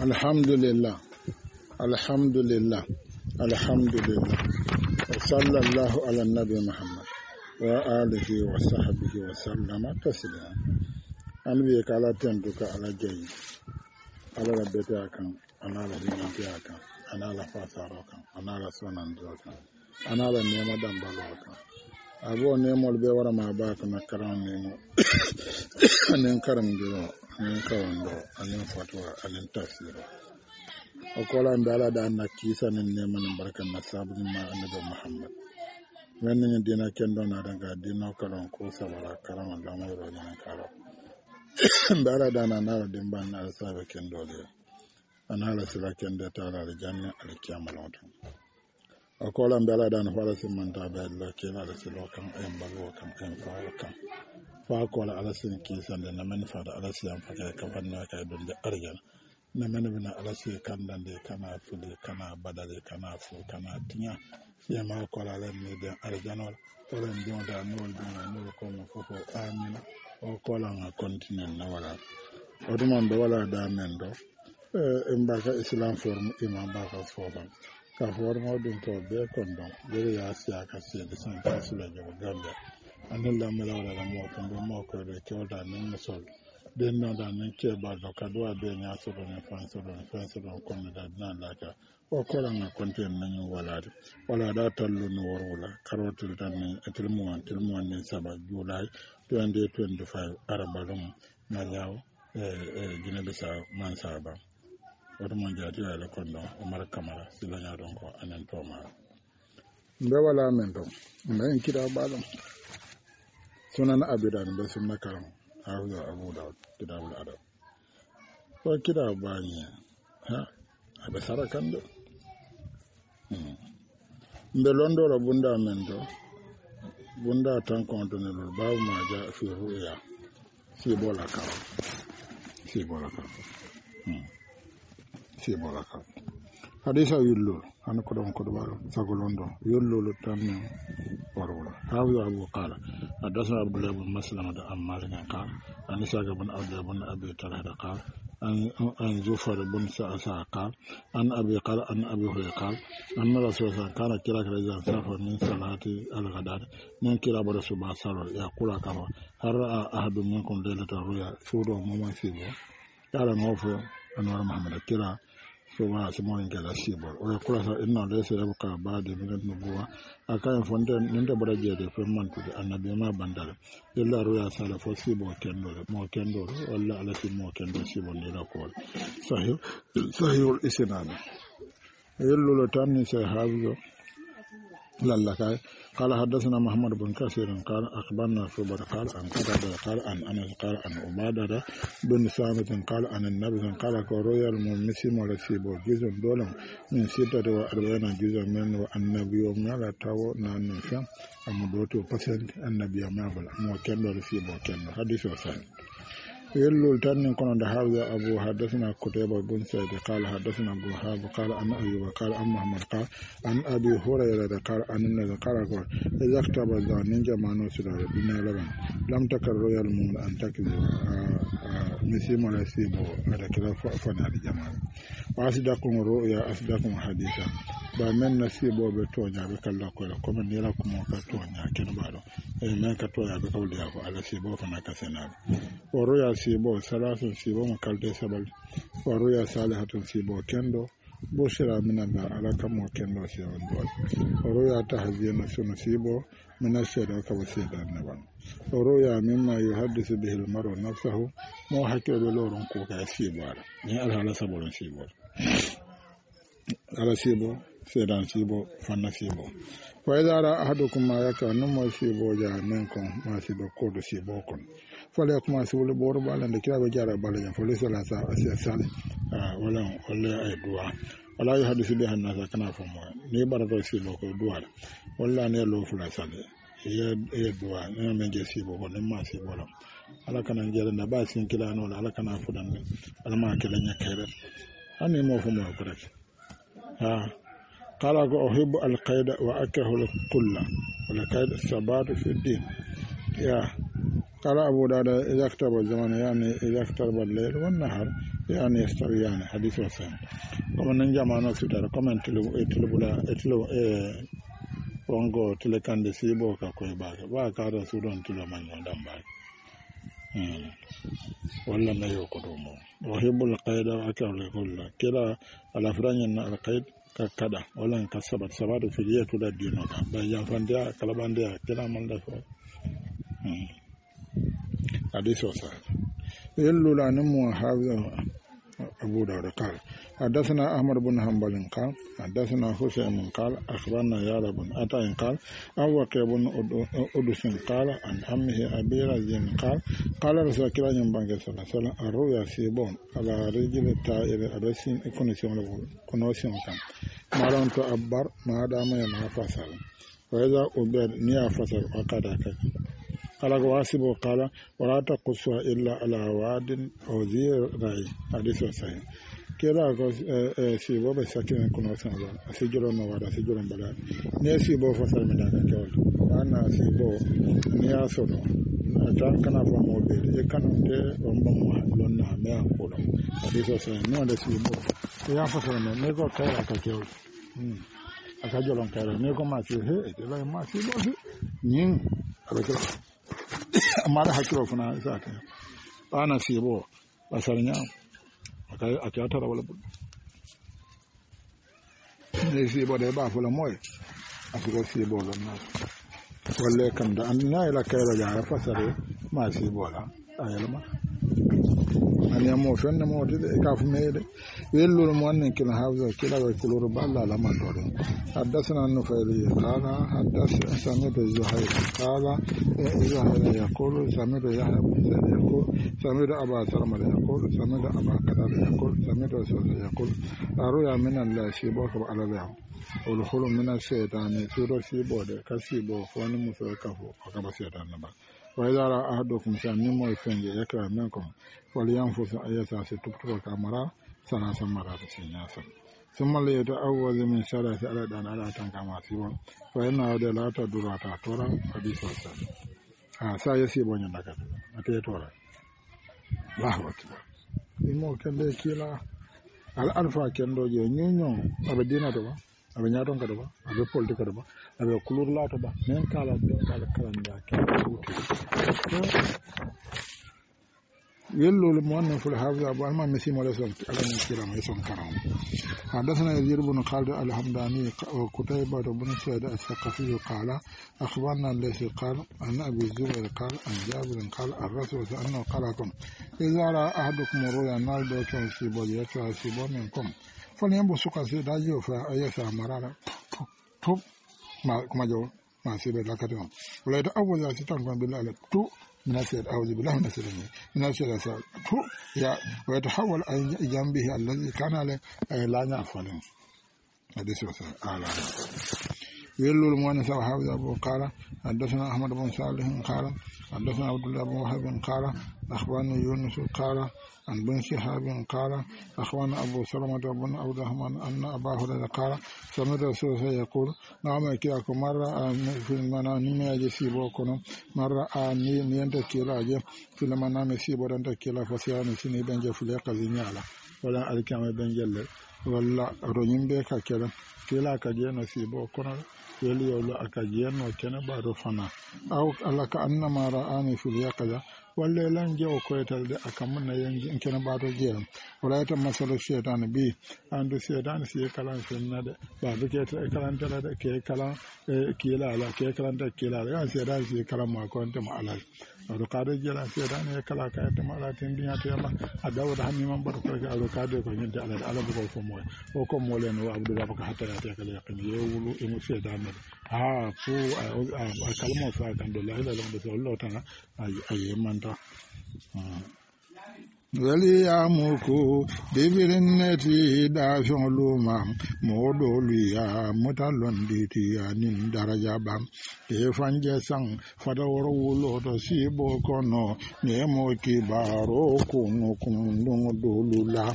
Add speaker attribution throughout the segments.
Speaker 1: alhamdulillah alhamdulillah alhamdulillah wa sallallahu ala nabi muhammad wa alihi wa sahbihi wa sallama taslima an wi kala tenduka ala jayi ala rabbeta kan ana la dinantiya kan ana la fasaro kan ana la sonando kan ana la nema dambalo kan abo nemol be wara ma ba kan karam nemo anen karam diro anen kawando anen fatwa anen tafsir o kola ndala da na kisa nen nema nan barkan na sabu ma annabi muhammad wannan dina kendo na daga dino kalon ko sabara karam Allah mai rojan karo ndala da na na dimba na sabe kendo le anala sila kende tala le janna al kiyamalo akola mbela dan fara simanta be la kila la silo kan en bago kan en fawo kan fa kola ala sin kisan de na men fada ala siyan faka ka fanna ka don de arjan na men bina ala si kan dan de kana fili kana badale kana fu kana tinya ya ma kola le ni de arjanol wala ndion da no ko mo fofo amina o kola nga continent na wala o dum do wala da men do mbaka islam form imam baka fofa ka formo dum to be kondon be ya siya ka se de san ka sula jo gambe anan la mala wala mo ko mo ko de choda nan musol den no da nan ke ba do ka do be nya so do ne fan so do ko me da nan la ka o ko la na konten nan wala da tallu no wala karotul tan ne tilmu ne saba julai 2025 arabalum na yawo gina bisa man saba wata mon jati ala kondo Omar Kamara silanya don ko anan to ma mbe wala men to men kida balum sunan abidan be sunna karam hawo abu daud kitabul adab ko kida bani ha abe sarakan do mbe londo la bunda men to bunda tan konto ne lol baw ma ja fi ruya si bola ka sibolaka hadisa yullu an ko don ko baro sagolondo yullu tan warwala hawi abu qala adasa abdullah ibn maslama da ammar kan qala an saga bin abdullah ibn abi talha da qala an zufar ibn sa'sa qala an abi qala an abi hurayra qala anna rasulullah kana kira zan safa min salati al-ghadad min kira bara suba salo ya kula kama har ahadu minkum lailata ruya fudo mama sibo kala ngofo anwar muhammad kira so wa mo ngala sibol o ko sa inna laysa yabqa ba'da min an-nubuwa akan fonde ninde bara jede fe mantu annabi ma bandal illa ruya sala fo sibo mo kendo walla ala si mo kendo sibo ni la ko sahihul isnad yello tan ni sa hawo lallaka قال حدثنا محمد بن كثير قال أخبرنا شعبة قال عن قتادة قال عن أنس قال عن عبادة بن ثابت قال عن النبي قال كرويا المسلم ورسيبه جزء دولم من 46 جزء من والنبي وما لا تو نانشا أمدوتو بسنت النبي ما بلا مو كان رسيبه كان حديث وسان يلو تاني كنا دهاوي أبو حدثنا كتيبة بن سعيد قال حدثنا أبو هاب قال عن أيوب قال عن محمد قال عن أبي هريرة قال عن النبي قال إذا اكتب الزانين جمانو سلا بنا لبن لم تكن رؤيا المؤمن أن تكذب مسيم ولا سيبو هذا كذا فنا الجمال وأصدقكم رؤيا أصدقكم حديثا بمن نسيبو بتوجا بكلا كلا كم نيركم وكتوجا كنبارو ما كتوجا بكوليا على سيبو فنا كسنال ورؤيا sibo salasun sibo makalde sabal waruya salihatun sibo kendo boshira minalla alaka mo kendo sibo dol waruya tahzina sunu sibo minashira ka wasida naban waruya mimma yuhaddisu bihi almaru nafsuhu mo hakelo lorun ko ka sibo ni alhala sabolon sibo ala sibo sedan sibo fanna sibo wa idha ra ahadukum ma yakunu mo sibo ja menkon ma sibo kodo sibo kon fale kuma sulu boru bala da kira bajara bala ya fale sala sa asisan wala ay duwa wala ya hadisu bi hanna kana fa mo ne barato si lo ko duwa wala ne lo fula sale ye duwa ne men je si bo ne ma si bolam ala kana jere na ba sin kila no ala kana fudan ala ma kila nya kayre ani mo fu mo ko rek قال أحب القيد وأكره الكل والقيد الثبات في الدين قال أبو داود إذا اقترب الزمان يعني إذا اقترب الليل والنهار يعني يستويان حديث وسام كما نجمع نسيت كما اتلو wongo telekande sibo ka koy baake ba ka da sudan tilo man dan baake walla na yoko do mo wa hibul qaida akawle kullu kila ala franya na al qaid ka kada wala ka sabatu filiyatu da dino ka ba ya fandia kala bandia kila man da so hadiso sa yellu la namu hawa أبو داود قال حدثنا أحمد بن حنبل قال حدثنا حسين قال أخبرنا يارا بن عطاء قال أوكي بن أدس قال عن أمه أبي رزين قال رسول الله صلى الله عليه وسلم الرؤيا سيبون على رجل الطائر الرسين كنوسيون كان ما لم تؤبر ما دام ينهى فصل وإذا أبر نيا فصل وقدك قال واسبه قال ولا تقصها إلا على واد أو ذي رأي حديث صحيح كلا سيبو بسكين كنا سنبا سجلون ووادا سجلون بلا ني سيبو فصل من ذاك كول أنا سيبو نيا سونو أتان كنا فمو بيل يكانو تي ومبا لنا ميا كولا حديث صحيح نو ده سيبو يا فصل من نيكو كاي أكاكيول أكاجولون كاي نيكو ما سيبو لا ما سيبو نين أبكر amara hakiro funa saka ana sibo basarnya akatara wala ne sibo de ba fula moy asiko sibo lonna walle kam da anna ila kayra ja fasare ma sibo la ayalma ani amo fenne mo de ka fu mede yellu mo annen kila hawza kila wa kuluru balla la man do حدثنا النفيلي قال حدثنا سمير الزهير قال الزهير يقول سمير يحيى بن زيد يقول سمير أبا سلمة يقول سمير أبا كتاب يقول سمير رسول يقول أروي من الله سيبوك على الله والخل من الشيطان سيرو سيبو كسيبو فوان مسوكفو وكما الشيطان نبا وإذا رأى أحدكم سامنمو يفنجي يكرا منكم ولينفس أيسا ستبتو كامرا سنة مرات سنياسا ثم ليتعوذ من شر سألدان على تنكما سيبون فإنه لا تدور تورا حديث وسلم سيسيبون ينكت أتي تورا الله أكبر إمو كنده كيلا الألفا كنده نيو أبي دينا تبا أبي نياتون كتبا أبي بولتي كتبا أبي كلور لا تبا من كالا كلام دا يلو المؤمن في الحافظ أبو علمان مسيم ولا سلط على من كلام يسون كرام حدثنا يزيد بن خالد الحمداني وكتيبة بن سعيد الثقفي قال أخبرنا الذي قال أن أبي الزبير قال أن جابر قال الرسول أنه قال لكم إذا رأى أحدكم رؤيا النار دوكم سيبو يكرا سيبو منكم فلينبسك سيداجيو فأيسا مرارا توب ما جو ما سيبو لكتهم ولا يتأول ذاتي بالله تو من السيد أعوذ بالله من السيد من السيد يا ويتحول أي جنبه الذي كان عليه لا يعفل هذا سوى أعلى يلو المؤنث وحافظ أبو قال حدثنا أحمد بن صالح قال حدثنا عبد الله بن وهب قال أخبرني يونس قال عن بن شهاب قال أخبرنا أبو سلمة بن عبد الرحمن أن أبا هريرة قال سمعت رسول الله يقول نعم كياكم مرة في المنام يجسيبوكم مرة نينت كيلا في المنام يسيبون كيلا فسيران سني بنجي في اليقظة ولا أركام بنجل ولا رنيم بك كيلا كيلا كجينا سيبوكم يلي يولو أكجينا وكنا بعد فنا أو لك أنما رآني في اليقظة walla lanje o koytal akamunna yangi en kena bato jeeram wala ta masalo shaytan bi andu shaytan si kalan sunnade ba be ke kalan tala de ke kalan kila ala ke kalan ta kila ya shaytan si kalan ma ko anta ma ala ado kade jela shaytan e kala ka ta ma ala tin dinya to yalla adaw da hammi man bar ko ga ado kade ko nyinte ala bu ko moy o ko molen wa abdu rabaka hatta ya ta kala yaqin yewulu e mo shaytan ha fu a kalmo fa kan do la ila lo do lo tan ay manta wali ya muku bibirin neti da luma modo liya mutalon diti ya nin daraja bam ke fanje sang fada woro wulo to sibo kono ne mo ki baro kunu kundung dolula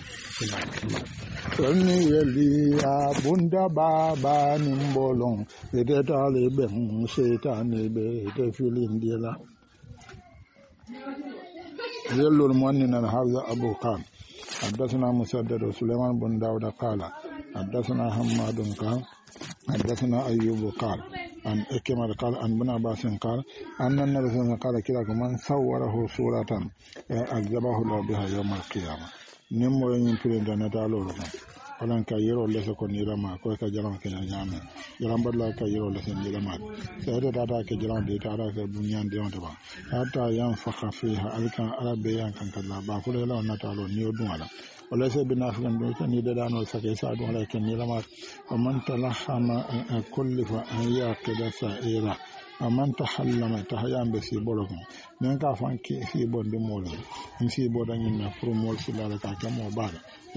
Speaker 1: ni wali ya bunda baba nimbolong ede tale ben setane be te filin dila يلو المؤنن هذا أبو قام حدثنا مسدد وسليمان بن داود قال حدثنا حماد قال حدثنا أيوب قال عن إكرمة قال عن ابن عباس قال أن النبي صلى الله عليه وسلم قال كلا من صوره صورة أعجبه الله بها يوم القيامة نمو ينفرين دانتالو olan ka yero lese ko nirama ko ka jalan ke nyame jalan badla ka yero lese nirama sai da ta ke jalan de ta da ke bunyan de on ba hatta yan fakha fiha alkan arabe yan kan kala ba ko la na ta lo ni odun ala wala sai binafilan do kan ni da dano sake sa don ala ke nirama man talahama kullifa an yaqida sa'ira aman tahallama tahayan be si bolokon nen ka fan ki si bonde molo si bodan na promol sila ka ka mo ba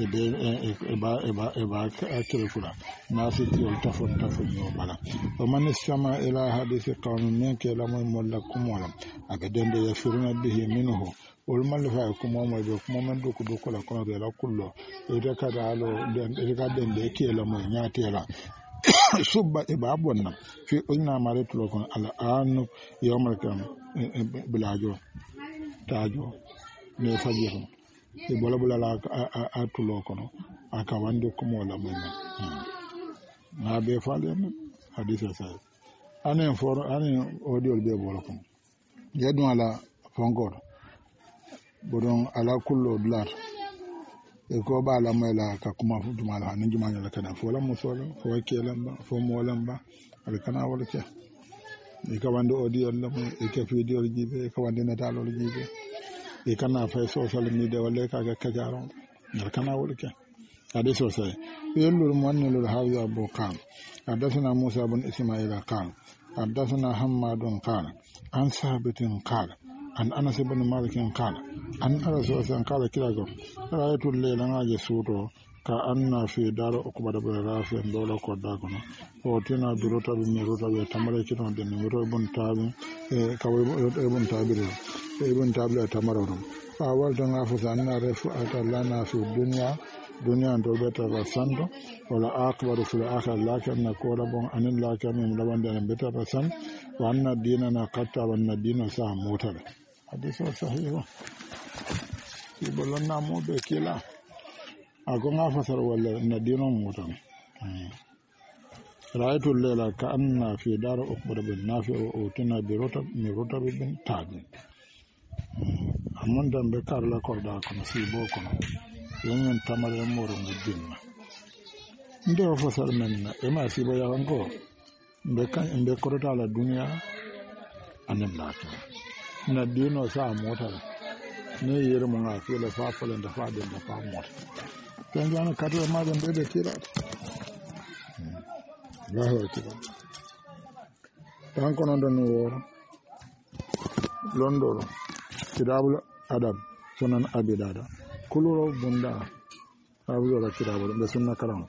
Speaker 1: eba akilkula nasi tiol tafon yo bala o man sama ila hadisi qawmin min kala mo molla kumola aga dende yafiruna bihi minhu wol mal fa ko mo be ko man do ko la kono be la kullo e de kada alo de ka dende kala mo nyaatela subba eba bonna fi ulna maretulo kon ala anu yawmal kam bilajo tajo ne fajiro e bola bola la a tulo kono aka wande ko mo la men na be faale hadisa sai anen for anen audio be bola kono yedun ala fongor bodon ala kullo blar e ko ba la mela ka kuma fudu mala nan juma la kana fo la musolo fo kelam ba fo molam ba al kana wala ke e ka wande audio la mo e ka video jibe e ka wande natalo jibe e kana fay social media wala ka ga kajaron nar kana wala ke ade so sai yelul muannilul hawiya bu qam hadathana musa bin ismaila qam hadathana hammadun qala an sabitin qala an anas ibn malik qala an rasul qala kirago rayatul layla ngaje suto ka anna fi dar ukbada bi rafi ndola ko dagono o tina durota bi mirota be tamare kiton den miro bun tabi e kawai bun tabire ibn tabla tamarodum fa walta ngafu sanna refu atallana fi dunya ndo beta rasando wala akbaru fil akhir lakin na kola bon anin lakin min labanda na beta rasan wa anna dinana qatta wa anna dinu sa motar hadithu sahih ibolonna mo be kila agonga fasar wala na dinu motar ra'aytu layla ka anna fi dar uqbar bin nafi wa utina bi rotab bin tabi amon dambe karla korda kono si bo kono yenyen tamare moro ngudinna ndo fasal menna e ma si bo yawango mbe korota la dunya anen lata na dino sa mota ne yere mo nga fi la fa fole nda fa de fa mota tan jana kadro ma de be tira Allahu akbar tan kono don woro londoro kitabul adab sunan abi dada kuluro bunda abura kitabul be sunna karam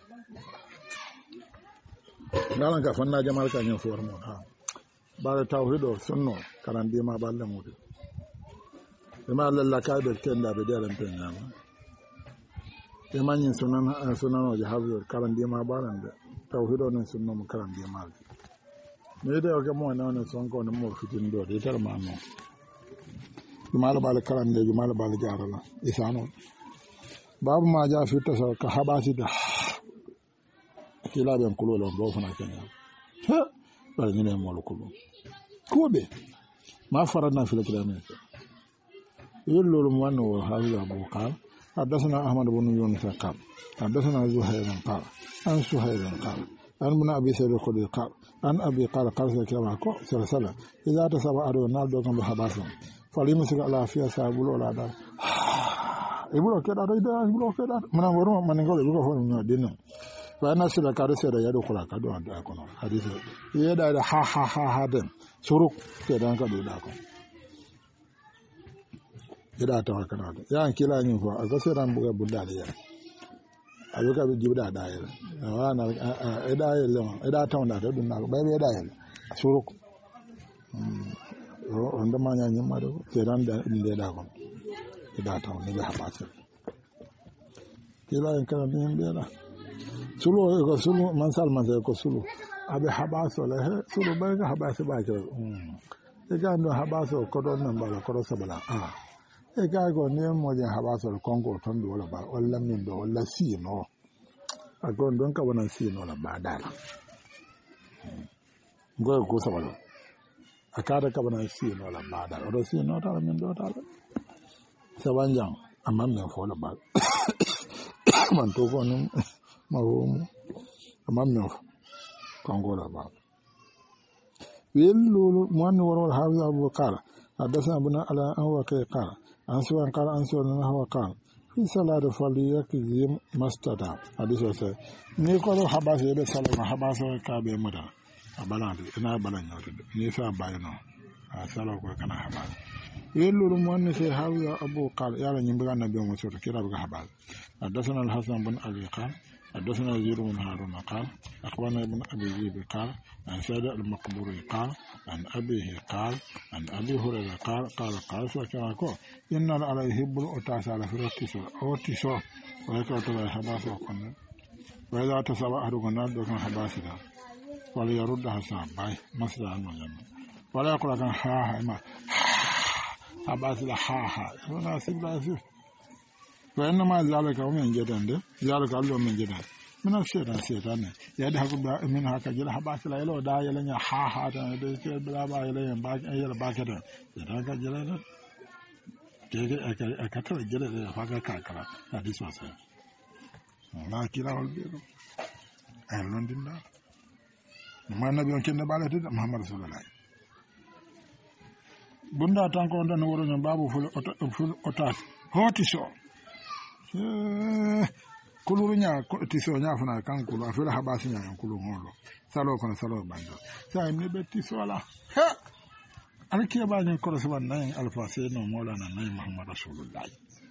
Speaker 1: dalan ka fanna jamal ka nyen formo ha bare tawhido sunno karan di ma balle mudi e ma lalla ka be tenda be dalan tenya e ma nyen sunan o jahabu karan di ma balande tawhido ne sunno mo karan di ma me de o ke mo na ne son ko ne mo fitin do de tar ma no jumala bala karande jumala bala jarala isano babu ma ja fi ta ka habasi da kila ben kulo lo do fana kenya ha bala ni ne mo kulo ko be ma farana fi lakirame yello mo wano hawiya abu qal hadathana ahmad ibn yunus qal hadathana zuhayr qal an suhayr qal an ibn abi sa'id khudri qal an abi qala qala kama ko sala idza tasaba ado naldo kan habasan fali musika ala fiya sabulo la da ibulo keda do ida ibulo keda mana woro manengol ibulo fo nyo dinno fa na sila ka do seda yado kula ka do anda kono hadisi yeda da ha den suruk keda ka do da ko yeda ta kana do ya kila nyin fo aga seda mbuga budda ya ayoka bi jibda da ya wana eda yele eda tawnda do dunna ba be eda yele suruk onda manya nyima do teran da inde da ko ida taw ne be habasa kila en kana ni mbela sulu ko sulu man salman ko sulu abe habaso la sulu ba ga habasa ba ke e ga no habaso ko do nan bala ko do sabala e ga go ne mo je habaso kongo ton do wala ba wala min do wala sino agon don ka wannan sino la ba dala go ko sabalo akada ka wannan sino la ba dala do sino ta min do ta sabanjang amman men fo la ba man to ko non marum amman men kongo la ba يلو من ورا الحافظ أبو قال حدثنا ابن على أنو قال عن سوى قال عن سوى هو قال في صلاة فليكزي مستدع حديث وسائل نيقولوا حباس يبي صلاة حباس كابي مدى أبلاني إنا أبلاني نيسا باينو صلاة كنا حباس يلو من سي حافظ أبو قال يالا نيمبغا نبي مسور كيرا بغا حباس حدثنا الحسن بن علي قال حدثنا يزيد بن هارون قال أخبرنا ابن أبي ذئب قال عن سيد المقبوري قال عن أبيه قال عن أبي هريرة قال سكراكو إن الله يحب الأتاس على فرقه أو تسو ويكره تبع حباس وكنا وإذا تسبع أحدكم نادوكم حباسنا وليردها سابعي مصدر عنه جميع ولا يقول لك ها ما حباس لا ها هنا سيبلا يسير وإنما ذلك ومن جدًا ذلك الله من جدًا من الشيطان يدهك من هكا جل حباس لا يلو دا يلنيا ها ده بلا با يلين باك يلا باكدا يدهك جل كيك اكثر جل فاكا كاكلا حديث واسع لا كلا والبيرو اهلون دينا ما نبي كن بالات محمد رسول الله bunda tanko ndon woro nyam babu ful otas hoti so kuluru nya tiso nya fana kan kulu afira habasi nya kulu ngolo salo kono salo bando sa imne be tiso la ha alkiya ba nya ko saban nay alfa se no molana nay muhammad rasulullah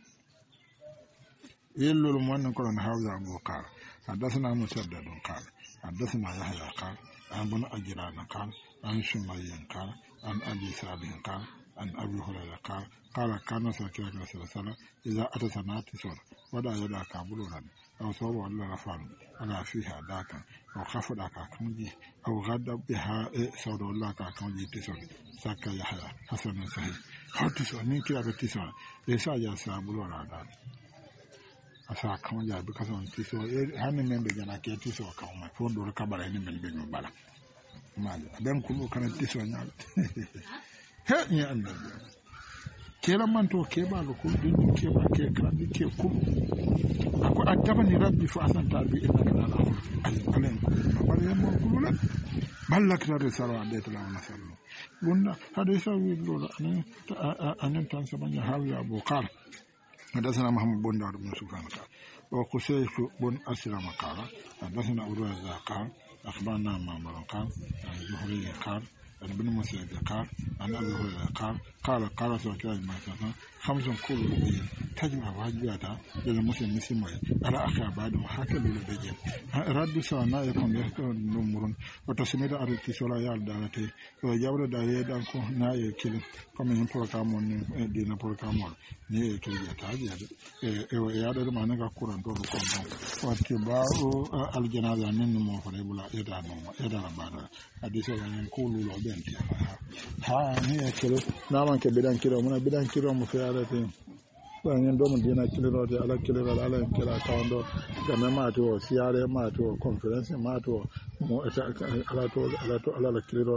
Speaker 1: yello mo non ko na hawza abu qala hadathana musaddad qala hadathana yahya qala an bun ajran qala an shumayyan qala an abi salih qala an abi hurairah qala kana sallallahu alaihi wasallam idza atasana tisor wada yada kabulan أو صوب ولا رفعن أنا فيها ذاك أو خف ذاك كمجي أو غدا بها صود ولا كمجي تسون سكا يحيى حسن صحيح هاتسون نيكي أبى تسون إيسا يا سامبلو رادان أسا كمجي أبى كسون تسون هني من بيجنا كي تسون كم فون دور كبار هني من بيجنا بالا ما أبى كلو كان تسون يال هني أنا kela manto kebalo ko dinni keba ke krabi ke kum ako adabani rabbi fa asanta bi innaka la alen wala yamo kululat balak la risala de la nasallu bunda hadisa wi lolo anen tan sabanya hawi abu qal hadathana muhammad bun dar bin sufyan qal wa qusayf bun aslam qala hadathana urwa qal akhbarna ma'mar qal zuhri qal ابن مسعود قال عن ابي هريره قال رسول الله صلى الله عليه وسلم خمس كل تجمع واجباتها للمسلم مسلم على اخي بعد وهكذا للبجن رد سوانا يكون نمر وتسميد ارتي ولا يالدالتي وجاور دايه دانكو نا يكل كما ين بروغرام دينا بروغرام ني يكل يتاجي e yaade ma nga kuran do ko watti baaru aljanaza nen mo fare bula eda no eda bada hadise wan ko lulo benti ha ni e kelo naman ke bidan kilo mona bidan kilo mo fiare te wan do mo dina kilo de ala kilo ala kila kawndo game ma to siare ma to conference ma to mo ala kilo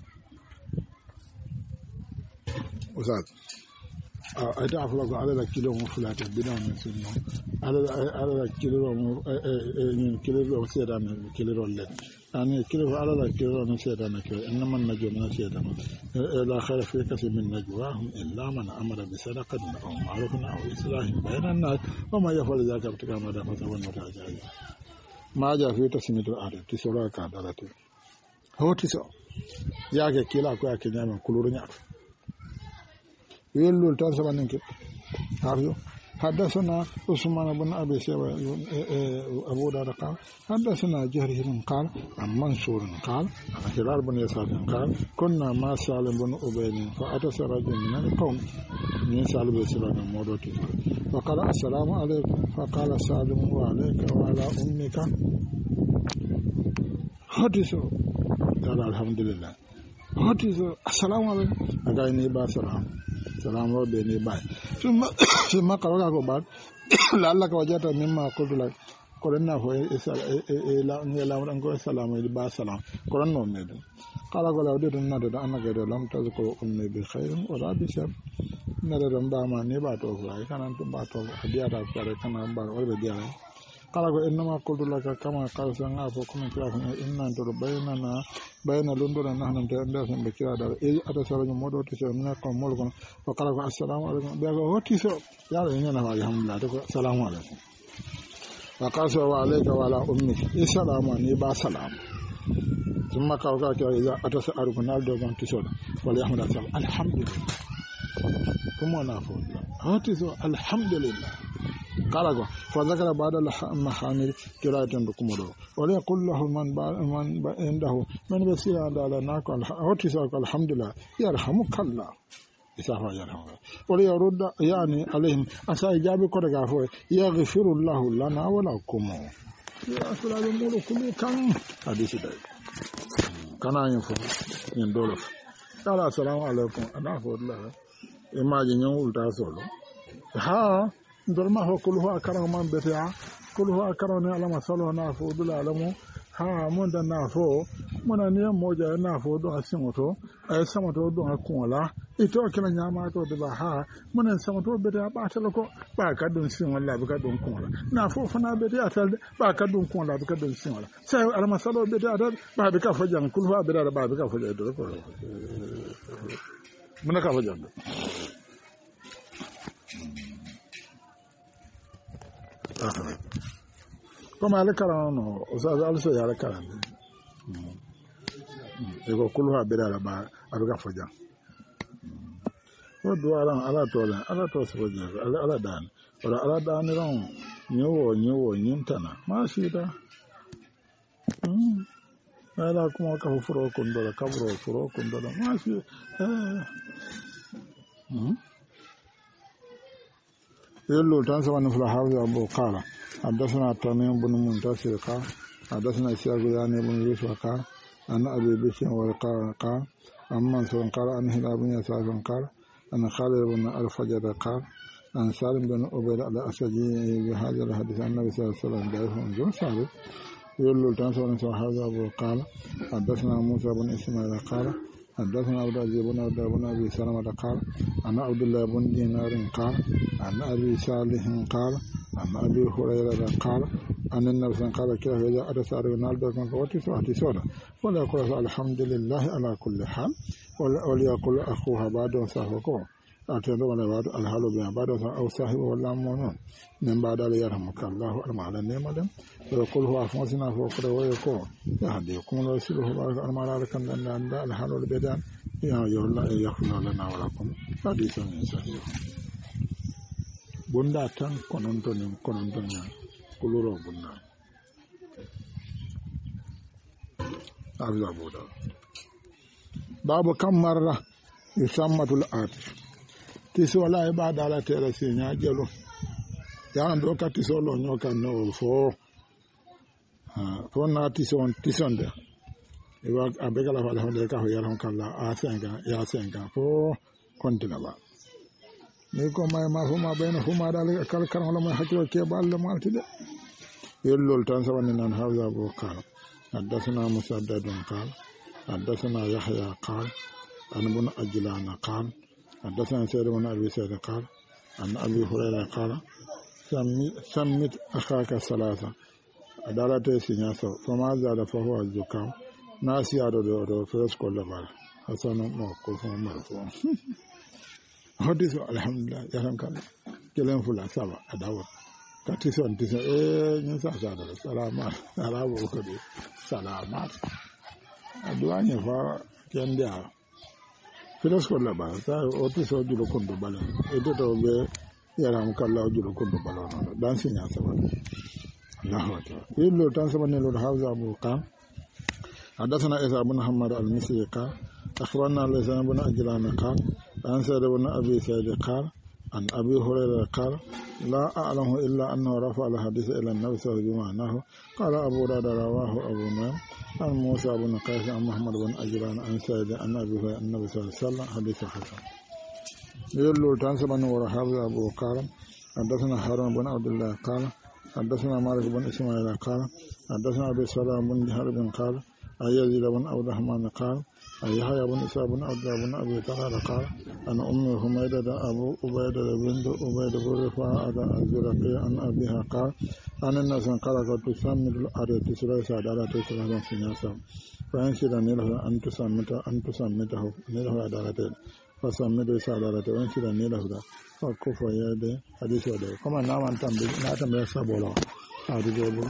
Speaker 1: usat ada afla ko ala kilo mo fulata bidan men sunno ala kilo mo ni kilo seda men kilo le ani kilo ala kilo no seda na kilo enman najwa na seda la khair fi kasi min najwahum illa man amara bi sadaqatin aw ma'rufin aw islahin bayna an-nas wa ma yafal zaka kama da fata wannan tajaji ma ja fi tasmitu ada tisora ka dalatu hotiso yake kila ko yake nyama kuluru nya يقول تنسب أنك عارفه حدثنا عثمان بن أبي شيبة أبو داود قال حدثنا جرير قال عن منصور قال عن هلال بن يسار قال كنا مع سالم بن عبيد فأتى رجل من القوم من سالم بن سلام مودوتي فقال السلام عليكم فقال سالم وعليك وعلى أمك حدثوا قال الحمد لله حدثوا السلام عليكم أقايني باسلام salam wa beni bay summa qawla ko bad lalla ka wajata mimma qultu lak korenna fo la ngela wan ko salamu ba salam korenno medu kala ko lawde dum nade da annaka de lam tazko ummi bi khairin wa rabbi shar nade dum ba ma ne ba to fly kanan to ba to adiya ta pare kana ba o be diya kala ko enma qultu lak kama qalsa nga fo kuma kila ko inna to bayna lundura nahnan te anda sen be kira dal ata sala mo do to na ko mol ko kala ko assalamu alaikum be ko hoti so ya re nyana wa alhamdulillah to assalamu alaikum wa qasa wa alayka wa ala ummika assalamu ni ba salam thumma qawka ya ata sa'aru kunal do gon to so wala yahmadu alhamdulillah kuma na fo hoti so alhamdulillah kala ko fa zakara ba'da al-mahamid qira'atan dukumodo wala yaqul lahu man indahu man basira ala naqal hoti so alhamdulillah yarhamukallah isafa yarhamu wala yarudda yani alaihim asa ijabi ko daga fo yaghfirullahu lana wa lakum ya asalamu mulu kullu kan hadisi dai kana yin fo yin dolo kala assalamu alaikum ana fo Allah imaji nyon ulta solo ha ndorma ho kulhu akara man betia kulhu akara ne alama salo na fo dula alamu ha mon da na fo mona ne moja na fo do asimoto ay samoto do akola ito kila nyama to de ba ha mona samoto betia ba talako ba ka don sin walla ba ka don kola na fo fana betia tal ba ka don kola ba ka don sin walla sai alama salo betia da ba be ka fo jan kulhu abira ba be ka fo do ko mona ka fo jan comme ale karano o sa also yara karano ego kulwa bedala ba abuga foja o duaran ala to so je ala dan wala ala dan ron nyowo nyintana ma shida ala kuma ka furo kondola kabro furo kondola ma shi يلو تنسى في الحافظ أبو قال حدثنا التميم بن منتصر قال حدثنا الشيخ يعني بن يوسف قال أن أبي بكر قال عن منصور قال أن هلال بن يسار قال أن خالد بن الفجر قال أن سالم بن عبيد الأسدي بهذا الحديث عن النبي صلى الله عليه وسلم ضعيف جون ثابت يلو تنسى في الحافظ أبو قال حدثنا موسى بن إسماعيل قال حدثنا عبد العزيز بن ابي سلمة قال انا عبد الله بن دينار قال عن ابي صالح قال عن ابي هريره قال ان النبي صلى الله عليه وسلم قال كيف اذا اتى رونالد كان فوتي سوره ولا يقول الحمد لله على كل حال وليقول اخوها بعد صاحبكم أتندو ولا بعد الحال بين بعد أو صاحب ولا مؤمن من بعد يرحمك الله على النعمة ويقول هو أفوزنا فوق ويقول يهديكم الله يسيره بارك المال لكم أن الحال البدن يا الله يغفر لنا ولكم حديث صحيح بندا تان كونونتون كلورو بندا أبو داود باب كم مرة يسمى الآتف tiso wala ba dala tere sinya jelo ya ndo ka tiso lo nyoka no fo na tison de e wa abega la wala hande ka ho yaron kala a senga fo kontina ba ni ko may ma fo ma bayna fo ma dala kal kan wala ma hakko ke balle ma tide yellol tan sawan nan hawza bo kala حدثنا مسدد قال حدثنا يحيى قال عن ابن أجلان قال حدثنا سيد بن أبي سيد قال عن أبي هريرة قال سمت أخاك ثلاثة أدالة سنياسة فما زاد فهو الزكام ناسي أدو فرس كل بار حسن موقف مرفوع حديث الحمد لله يرحم كان كلام فلا سبع أداوة كتيسون نسا سادة سلامات أرابو كبير سلامات أدواني فا كنديا filos ko laba sa o to so julo kondo bala e to to be yaram kala julo kondo bala no dan sinya sa bala Allahu akbar illo tan sa banelo hawza abu kan hadathana isa ibn muhammad al-misri qal akhbarana lisan ibn ajlan qal an sa'id ibn abi sa'id qal an abi hurairah qal la a'lamu illa annahu rafa'a al-hadith ila an-nabi sallallahu alaihi wasallam qala abu dawud rawahu abu nu'aym عن موسى بن قيس عن محمد بن أجلان عن سيد النبي صلى الله عليه وسلم حديث حسن يقول تنسبن ورحاب أبو قال حدثنا هارون بن عبد الله قال حدثنا مالك بن إسماعيل قال حدثنا أبي سلام بن حرب قال يزيد بن عبد الرحمن قال يحيى بن إسحاق بن عبد الله بن أبي طلحة قال أن أم حميدة أبو عبيدة بنت عبيدة بن رفاعة الزرقي عن أبيها قال أن الناس قال قد تسمى الأرض تسرى سادارة تسرى سناسا فإنشد نيله أن تسمته نيله عدالته فسمته سادارة وإنشد نيله فكف يده حديث يده كما نعم نعتم يسابولا هذا جبل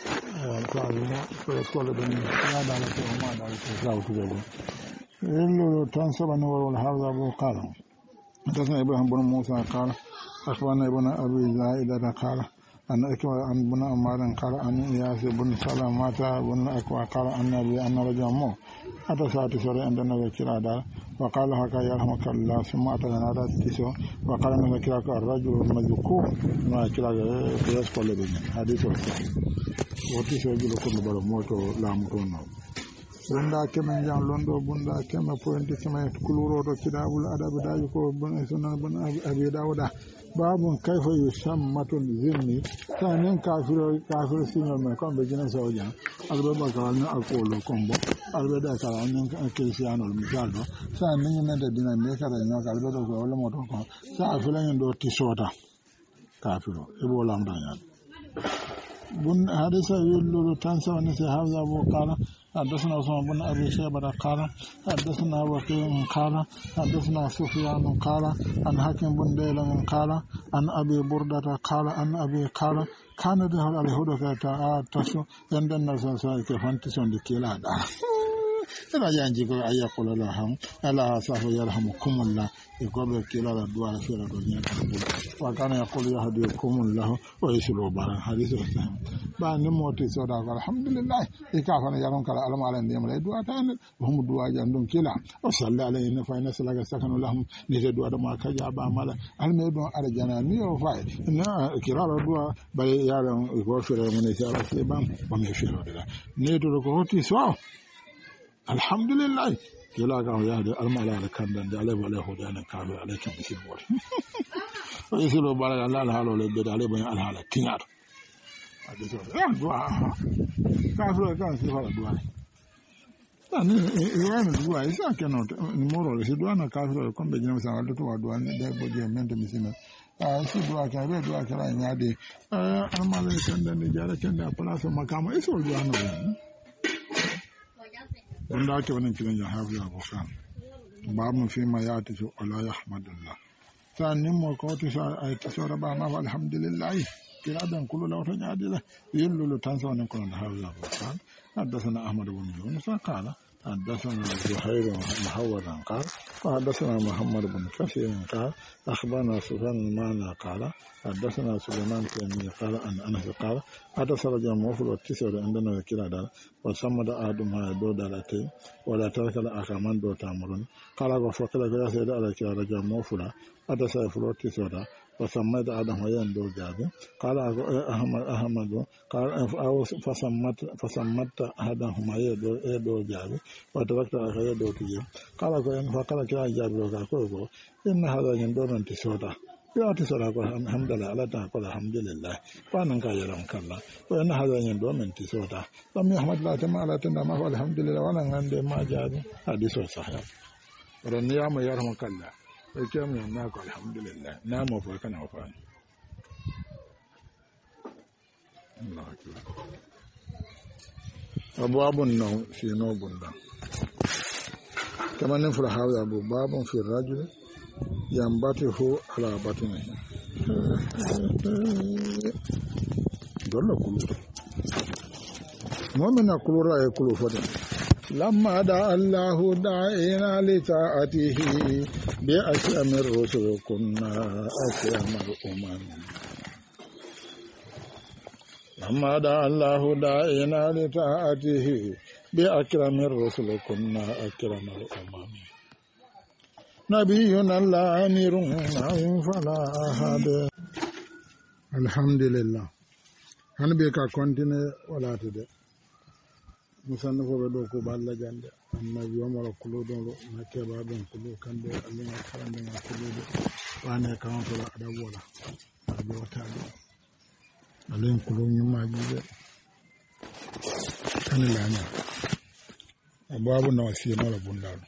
Speaker 1: فيقول بني يا دالته وما دالته زاوت جبل إلا تنسب النور والحافظ أبو قال حدثنا إبراهيم بن موسى قال أخبرنا ابن أبي زائدة قال أن أكوى أن بن عمار قال أن إياس بن سلمة بن أكوى قال أن رجل مو أتى ساعة سوري عندنا ذكر دار وقال هكا يرحمك الله ثم أتى نادى تسو وقال أن ذكرك الرجل المذكور ما ذكرك يسقل بني حديث الصحيح وتسو يجب كل بلو موتو لا متونه bunda kemen jan londo bunda kema pointi kema kuluro to kidabul adab daji ko bun sunan bun abi dawuda babun kayfa yusammatu zimmi tanen kafir sinol me kombe jina sawja albe bakal na akolo kombo albe da kala nan kristiano misaldo sa min men de dina me kala no albe do ko wala moto ko sa afilan do tisota kafiro ebo lamdanya bun hadisa yullu tansa wa nasi hawza abu qala حدثنا عثمان بن أبي شيبة قال حدثنا وكيع قال حدثنا سفيان قال عن حكيم بن ديلان قال عن أبي بردة قال عن أبي قال كان ذهب على هدى تاسو عند الناس كيف أنتسون دكيلا لا ينجيكو أيقول لهم ألا صاحب يرحمكم الله يقول كلا الدعاء في الدنيا وكان يقول يهديكم الله ويسلو بارا حديث السلام بعد موتي صدا الحمد لله يكافنا يرون كلا علم على النعم لا دعاء تان وهم دعاء عندهم كلا وصلى عليهم فإن سلك سكن لهم نجد دعاء ما كجاب عملا الميدون أرجانا ميو فاي كلا الدعاء بل يرون يقول في من يسار سيبام ومشير ولا نيتو كوتي سوا الحمد لله كلا كانوا يهدي المال على كندن عليه ولا هو دانا كانوا عليكم بسيبور ويسلو بارك الله الحال ولا بيد عليه بين الحال تيار دعاء كافر كان سيفا دعاء يعني يوانا دعاء إذا كانوا نمورو لسدوانا كافر يكون بجنب سنغالة دعاء ده بوجه من تمسينا سدواء كافر دعاء كلا ينادي المال على كندن نجارة كندن أبلاس مكامو يسول دعاء نوين wanda ake wannan kiran ya hafi ya bukan babu fi ma ya tafi wala yahmadullah sanin mo ko to sa ay to ba ma alhamdulillah kira dan kullu la wata adila yillu tansa wannan kullun hafi ya bukan حدثنا أحمد بن يونس قال حدثنا زهير محودا قال وحدثنا محمد بن كثير قال أخبرنا سفيان المعنى قال حدثنا سليمان التيمي قال أن أنس قال حدث رجل موفر والتسع عندنا ذكر دار وصمد آدمها دو دالتين ولا ترك الآخر من دو تامرون قال وفقل كلا سيد على كلا رجل موفر حدث يفر والتسع فسمت آدم يندو جابي قال أحمد قال فسمت آدمهما يدو جابي وتركت آخر يدو تجيب قال فقال كلا جابي وقال إن هذا يندو من تسوتا يا تسوتا الحمد لله لا تقول الحمد لله فأنا كايرون كلا وإن هذا يندو من تسوتا لم يحمد لا تما لا تنما الحمد لله وأنا عندي ما جابي حديث صحيح ورنيام يرحمك الله وكم يناك الحمد لله نام وفاكنا وفانا الله أكبر أبواب النوم في نوم النوم كما نفرح هذا أبو باب في الرجل ينبته على بطنه دول كله مؤمن كله رأي كله فتن لما دعا الله دعينا لطاعته بأكرم الرسل كنا أكرم الأمم لما دعا الله دعينا لطاعته بأكرم الرسل كنا أكرم الأمم نبينا الأمير فلا أحد الحمد لله هنبيك كونتيني ولا تدي musannafo ɓe ɗo ko balla jande annabi omara kuluɗoɗo na keɓaɓen kulu kamɓe alluga karandenga kuluɗo wane kawantola aɗa wola aɓe wataɗo alen kulu ñummaji ɓe kani laña a babu nawa sinola bundaɗo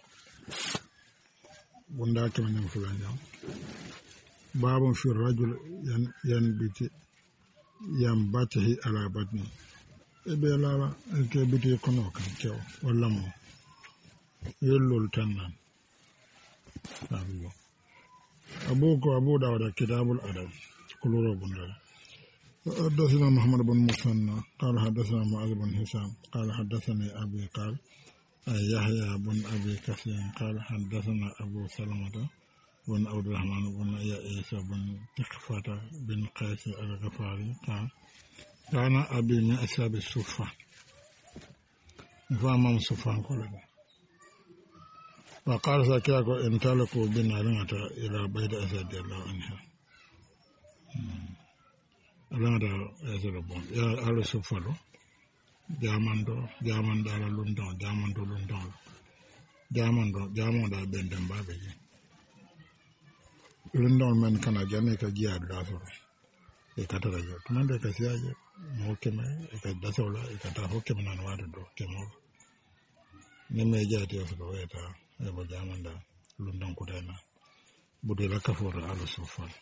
Speaker 1: bunda kemañam fulanjam babun fi rajul yan biti yan batahi ala batni e ɓe laala ke biti kono kan kew walla mo yellol tan nan abiyo abu dawuda kitabul adab kuluro bundal حدثنا محمد بن مثنى قال حدثنا معاذ بن هشام قال حدثني أبي قال يحيى بن أبي كثير قال حدثنا أبو سلمة بن عبد الرحمن بن عيسى بن تخفة بن قيس الغفاري قال كان أبي من أصحاب الصفة فأمام الصفة كلها وقال سكاكو انطلقوا بنا إلى بيت أسد الله عنها alanda ezero bon ya alo sufalo jamando ala lundon jamando benden babe ji lundon men kana jane ka jiya da so e katara jo tumande ka siaje mo keme e ka dasola e ka ta hokkeme nan wado do kemo ne me jati o so weta e bo jamanda lundon kudena budela kaforo alo sufalo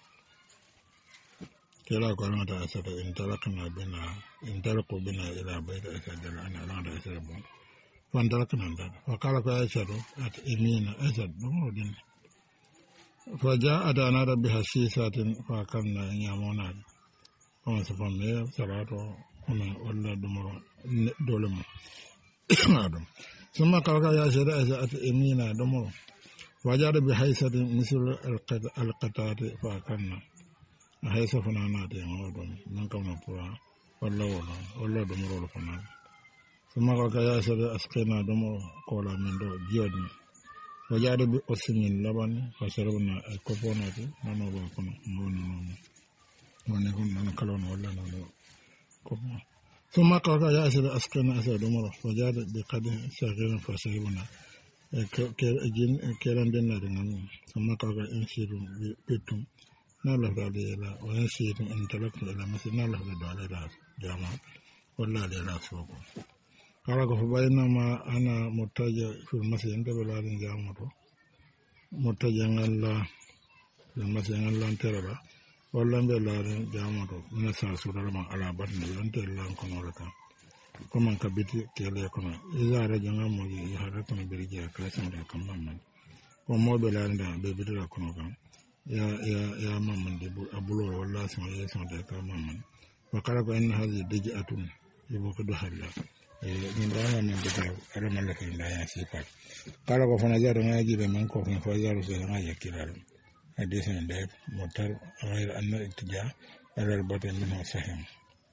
Speaker 1: kila ko alanga ta asata intalaqu bina ila bayt asad ana alanga ta asata bon fantalaqna ndada wa qala ko asadu at imina asad dumudin fa jaa adana rabbiha sisatin fa kanna nyamona on se famme salato on walla dumoro dolemo adam summa qala ya asadu at imina dumoro wajada bi haysatin misl alqatati fa kanna haysa fana naate ngoɗon nan kam no pour walla ɗumrolo fana suma ka yasade askena ɗum kola min ɗo jiyodni o jaade ɓe osimin laɓan fa serbna e koponati nanoɓo kono woni non kala on walla non kopo suma ka yasade askena asa ɗumro o jaade ɓe kadi sakiren fa serbna e kerandennade ngam suma kaka insirum ɓettum na lafdade ila wani shiitin intellectu ila masi na lafdade ala da jama walla ala soko kala ko bayna ma ana mutaja fil masi inde belalin jamato mutaja ngalla fil masi ngalla teraba walla be lalin jamato na sa sura ma ala batni ante lan kono raka kuma kabiti kele kono izara janga mo yi hada kono birje ka san da kan mamman ko mo be lalin da be bidira kono kan ya mamman de abulo walla sama ya sama da ka mamman wa kala ko en hazi deji atun ibo ko do halla min da min de ala malaka inda ya sifat kala ko fana jaro ngaji be man ko fa jaro se ngaji kiral hadisen de motar ghayr anna ittija ala al-batin min sahim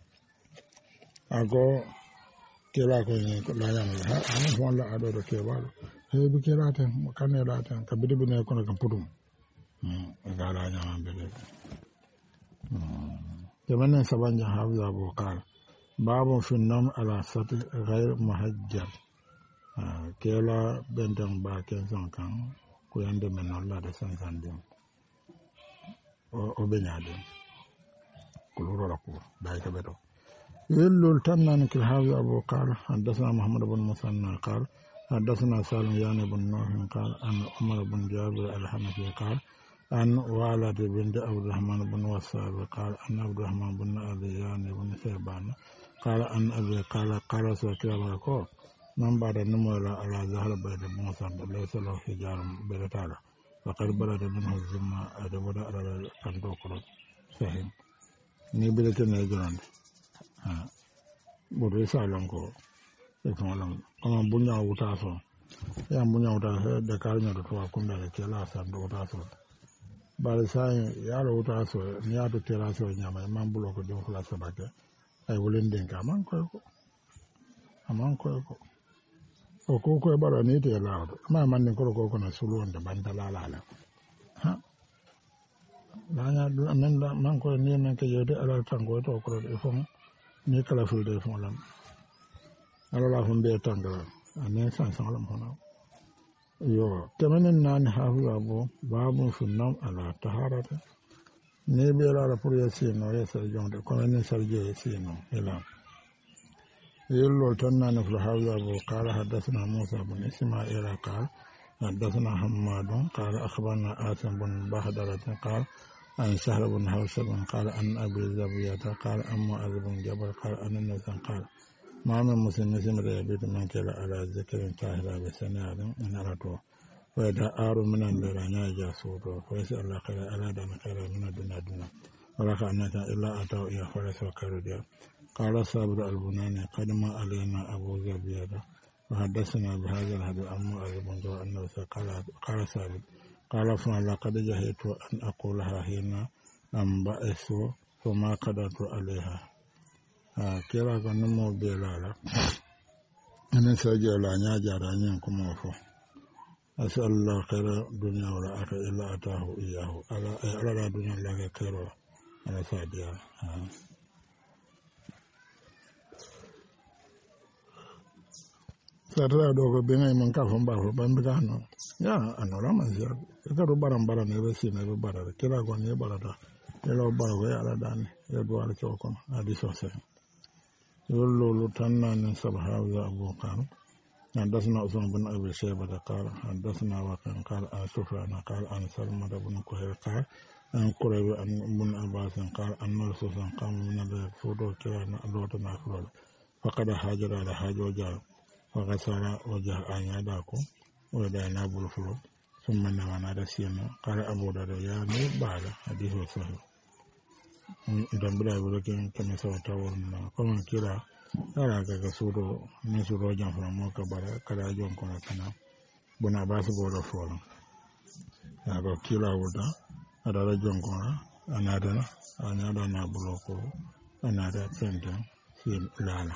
Speaker 1: ago kela ko ni ko la yam ha an wala ado do kebalo he bi kelata kanela tan kabidi bi ne kono kam pudum gala nyama bele jamane sabanja hawi abu qal babu fi nam ala sat ghayr muhajjal kela bendam ba ken kan ko yande men Allah de sansan o benyade kuluro rako dai ka bedo yellul tannan kil hawi abu qal hadathana muhammad ibn musanna qal hadathana salim yani ibn nuh qal an umar ibn jabir al-hanafi qal an walad ibn abdurrahman ibn wasab qal an abdurrahman ibn abi yani ibn sayban qala an abi qala sakira ko man bada numola ala zahra bayda musa laysa lahu hijarum baytala faqad balada minhu zimma ada wada ala kando ko sahim ni bilete na jonande bodo salon ko e fonlam kama bunya wuta so ya bunya wuta de kalnya do to akunda le kala sa do wuta so bale sai ya lo wuta so ni ya do tera so nyama man bulo ko do kala so bake ay wulen den ka man ko amman ko o ko e bara ni te la ma man ni ko na sulu on de banda la ha nanya men da man ko ni men ke yode ala tango to ko e fon ni kala fulde fon lam ala la fon be tangara anen san san lam hono yo tamanen nan hafu abo babu sunnam ala taharata ne be la pour yasino ya sar jonde ko men sar je yasino ila yello tan nan fi hafu abo qala hadathana musa bin isma'il qala حدثنا حماد قال أخبرنا آثم بن بهدلة قال عن شهر بن حوشب قال عن أبي زبية قال عن معاذ بن جبل قال عن النبي قال ما من مسلم يبيت من كلا على ذكر طاهر بسناد من أرته وإذا آر من الليل ناجى صوته ويسأل الله خير ألا دان خير من الدنيا دنا ولك أنك إلا أتوا إياه فلس وكرديا قال صابر البناني قدم علينا أبو زبية وحدثنا بهذا الحديث عن معاذ بن جبل أنه قال ثابت قال فما لقد جهدت أن أقولها هنا أنبأس فما قدرت عليها كلا كنمو بلالا أنا سأجعل ناجا رانيكم وفو أسأل الله خير الدنيا والآخرة إلا أتاه إياه على لا دنيا لك خير على ساديا Sarra dogo benga man ka fon bafo bambigano ya anora man ya ka do baram ne be sina be barara kila ko ne barata elo barago ya ala dan ya do ala choko adi sose yollo tanna ne sabhawa abu kan حدثنا عثمان بن أبي شيبة قال حدثنا وكان قال عن سفيان قال عن سلمة بن كهيل قال عن قريب بن عباس قال أن الرسول قام من الفودو كان لوتنا كرول فقد هاجر على حاج وجاء وغسل وجه أنياداكم ودعنا بالفلو ثم نوانا دسينا قال أبو داود يا ني بعد حديث صحيح idan bula bulokin kama sauta wannan kuma kira ara ga suro ne suro jan fara mo ka bara kala jon kono kana buna ba su bolo folo ya go kila wuda ada da jon kono anada na buloko anada sente sin lala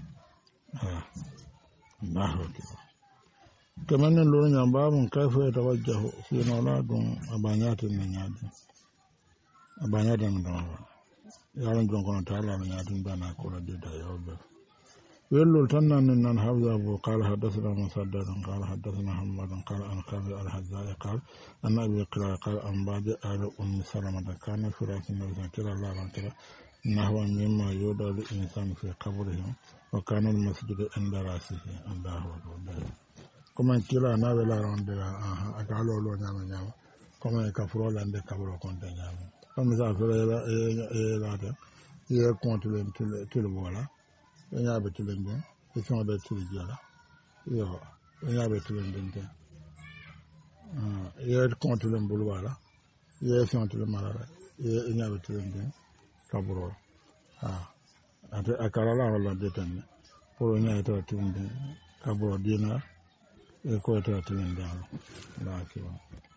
Speaker 1: Allahu akbar kaman lo nya babun kaifa tawajjahu fi nawladun abanyatin nyadi abanyatin do yaran jon kono taala nyatin bana ko la de da yobe wello tanna nan hawza abu qala hadathana musaddad qala hadathana muhammad qala an qabi al hazza qala anna abi qala qala an ba'd al salama kana firasin nabi sallallahu alaihi wasallam nahwa mimma yudal insan fi qabrihi wa kana al masjid inda rasihi Allahu akbar kuma kila na wala rondela akalo lo nyama kuma ka furo lande kabro konta nyama comme ça fere la de ye compte le tout voilà nya be tulende e son be tulijala yo nya be tulende ye compte le mbulu wala ye son tout le malala ye nya be tulende kabro ate akala la wala de tan pour nya to tulende kabro dina e ko to tulende la kiwa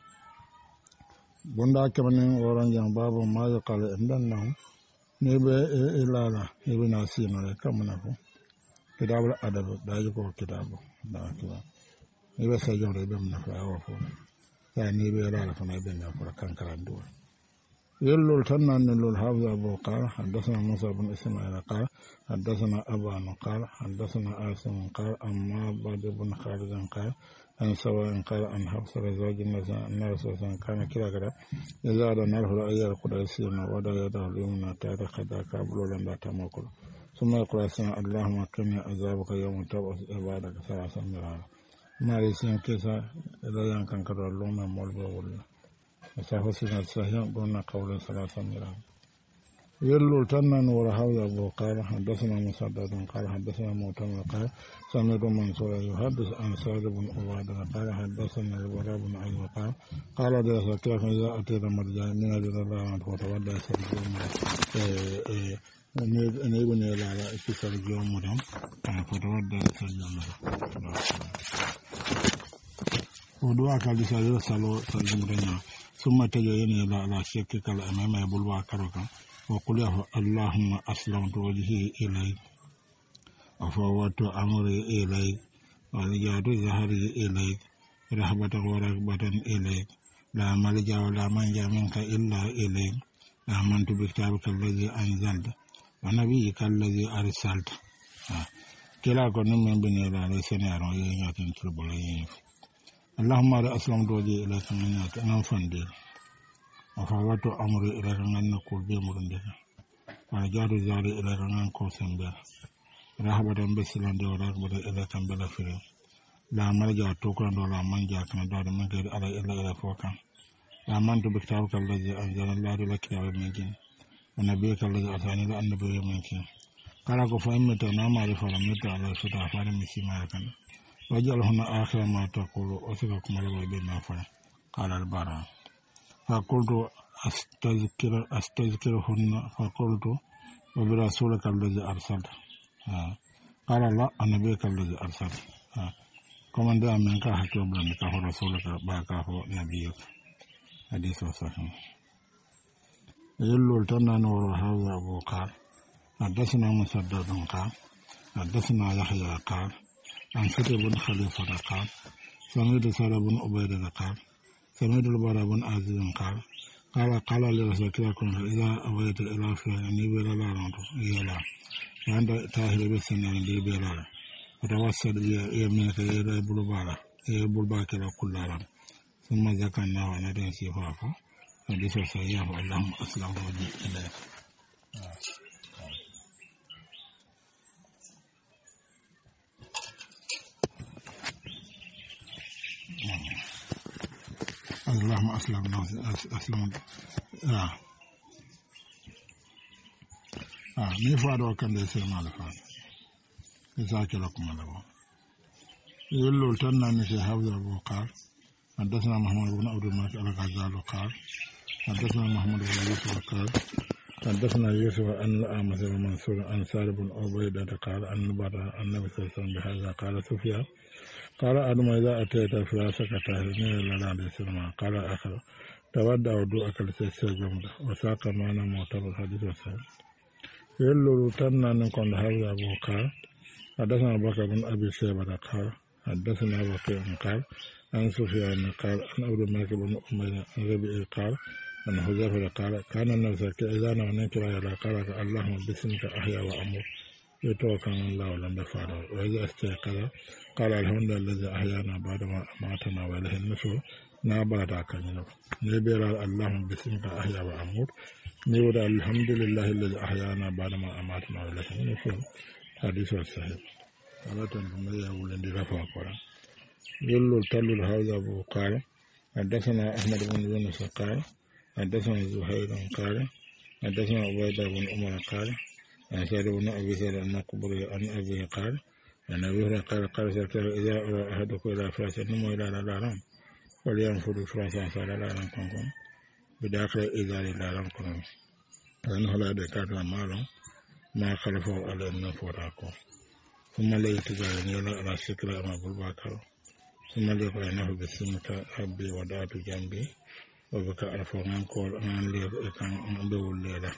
Speaker 1: bunda kemanin oran jang babu ma ya kala endan nan ne be ilala ne be nasino le kamana ko kitabul adab da ji ko kitabu da kiwa ne be sa jore be mun fa wa ko ya ne be ilala fa na be na ko kan karandu yello tannan lul hawza abu qala hadathana musa bin isma'il qala hadathana aban qala hadathana asim qala amma ba'd ibn khalid qala أن سواء قال أن حفصة زوج النبي صلى الله عليه وسلم كان كلا كلا إذا أراد نرفع الأية القدسية وضع يده اليمنى تحت خدك قبل لا تمكن ثم يقول اللهم كني عذابك يوم تبعث عبادك ثلاثا مرارا ما ريسين كيسا إذا ينكن كرر اللوم مولد ولا وسافر سنة صحيح قلنا قول ثلاثا مرارا يلو تنن ورهاوي أبو قال حدثنا مسدد قال حدثنا معتمر قال سمعت منصور يحدث عن سعد بن عبادة قال حدثنا الوراء بن عيسى قال درس كيف إذا أتيت مرجع من أجل الله عنه وتودع سرجوم نيبن على سرجوم مدام فتودع سرجوم ودعا قال سرجوم سرجوم ثم تجين إلى شيكك الأمام يبلوا كركا وقل اللهم أسلمت وجهي إليك وفوضت أمري إليك ولجأت ظهري إليك رهبة ورغبة إليك لا ملجأ ولا منجا منك إلا إليك آمنت بكتابك الذي أنزلت ونبيك الذي أرسلت كلا كون من بني لا سنيارو ياتن تربل يف اللهم على اسلام دوجي الى سمنات انا فندي وفوات امري الى ان نقول بمرندك وجاد زاري الى ان كوسنبر رهبة بسلان دي ورغبة الى كمبلا فري لا مرجع توكان ولا منجا كان دار من غير على الى فوكان لا من بكتابك الذي انزل الله لك يا من ونبيك الذي اتاني النبي منك kala ko fa immita na maarifa la mitta ala suta fare misima kan wajal huna akhira ma taqulu osika kumala be ma fa qala al bara fa qultu astazkiruhunna fa qultu wa bi rasulika alladhi arsalta qala la annabiyaka alladhi arsalta komanda men ka hakko blan ka ho rasulika ba ka ho nabiyaka hadith sahih yellul tanana wa hawa abu qal حدثنا مسدد قال حدثنا يحيى قال عن فتح بن خليفة قال سمعت سعد بن عبيدة قال سمعت البراء بن عازب قال لرسول الله إذا أويت إلى فلان أني بلا لا رانتو يلا عند تاهل بسنة دي بلا وتوسد يمينك إلى بلبارة بلباك إلى كل رام ثم ذكرنا وندين سيفافه حديث سيئه اللهم أسلم وجه إليك اللهم أسلم ميفادو كان دي سيما لفان إذاك لكم الله يقول تنا نسي حفظ أبو قال حدثنا محمد بن عبد الملك الغزال قال حدثنا محمد بن يوسف قال حدثنا يوسف أن الأعمش بن منصور عن سعد بن عبيدة قال أن بدر النبي صلى الله عليه وسلم بهذا قال سفيان قال آدم إذا أتيت فراشك تهرني لنا بسلمة قال آخر تودع ودوءك لتستجمع وساق معنا معتبر حديث وسلم يلو تنا نكون هذا أبو قال حدثنا بكر بن أبي شيبة قال حدثنا بكر قال عن سفيان قال عن عبد الملك بن أمير عن ربيع قال عن حذيفة قال كان الناس إذا نكر إلى قال اللهم باسمك أحيا وأموت يتوكل الله ولم يفعله وإذا استيقظ قال الحمد لله الذي أحيانا بعد ما أماتنا وإليه النشور نابادا كنينو نبير اللهم باسمك أحيا وأموت نيود الحمد لله الذي أحيانا بعد ما أماتنا وإليه النشور حديث صحيح على تنكم يا ولد رفع القرآن يلو تلو الهوذا أبو قال حدثنا أحمد بن يونس قال حدثنا زهير قال حدثنا عبيدة بن عمر قال عن سعد بن أبي سعيد المقبري عن أبيه قال عن أبي هريرة قال سألته إذا أرى أحدكم إلى فراش نمو إلى لارام ولينفذ فراشا فلا لارام كنكم بداخل إذا لارام كنكم لأنه لا دكات مالهم ما خلفه على النفوراكم ثم لا يتجاهل على الشكل أما بالباكر ثم لا يقرأنه بسمك أبي ودعت جنبي وبك أرفع من قول أن لي كان بول ليلة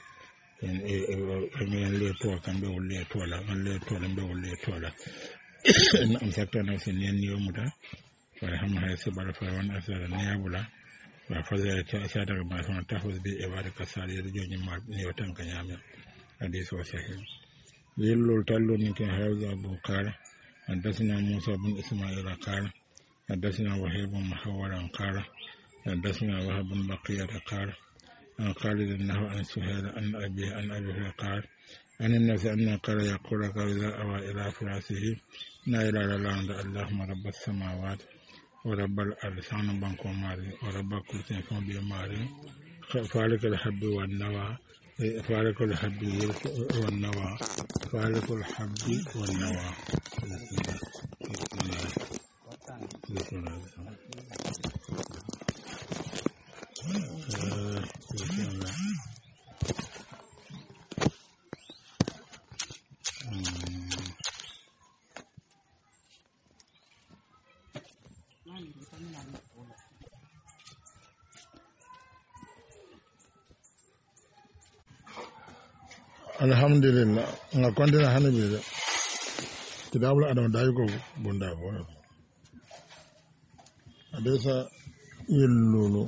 Speaker 1: en le to kan be wolle to la an le to be wolle to la en am sakta na sen nen yo muta fa ham hay se bar fa wan asara ne yabula fa fa ta asara ma fa tahuz bi ibada kasari de joni ma ne yo tan kan yamya hadith wa sahih yillul tallu ni kan hawza abu qala حدثنا موسى بن إسماعيل قال حدثنا وهيب بن محورا قال حدثنا وهب بن بقية قال عن خالد أنه عن سهيل عن أبيه قال عن الناس أنه قال يقول إذا أوى إلى فراشه نائل على الأرض اللهم رب السماوات ورب الأرض بانكو ماري ورب كل شيء بماري فالك الحب والنوى فالك الحب والنوى فالك الحب والنوى بسم الله alhamdulillah nga kontina hande bi kitabul adam dayi ko bunda ko adesa yellulu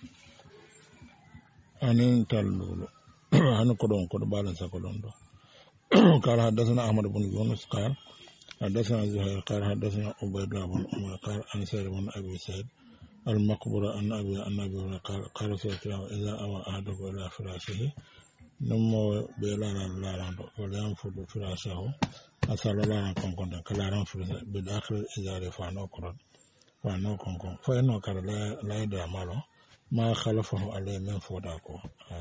Speaker 1: anin tallulu han ko don balan sa ko don do قال حدثنا احمد بن يونس قال حدثنا زهير قال حدثنا عبيد الله بن عمر قال عن سعيد بن ابي سعيد المقبرة أن أبي قال رسول الله إذا أوى أحدكم إلى فراشه نمو بلالا لالا ولينفض فراشه أسأل الله أن كنت كلا ينفض بداخل الإزار فانو كنكم فإنه كان لا يدع ماله ما خلفه عليه من فوداكو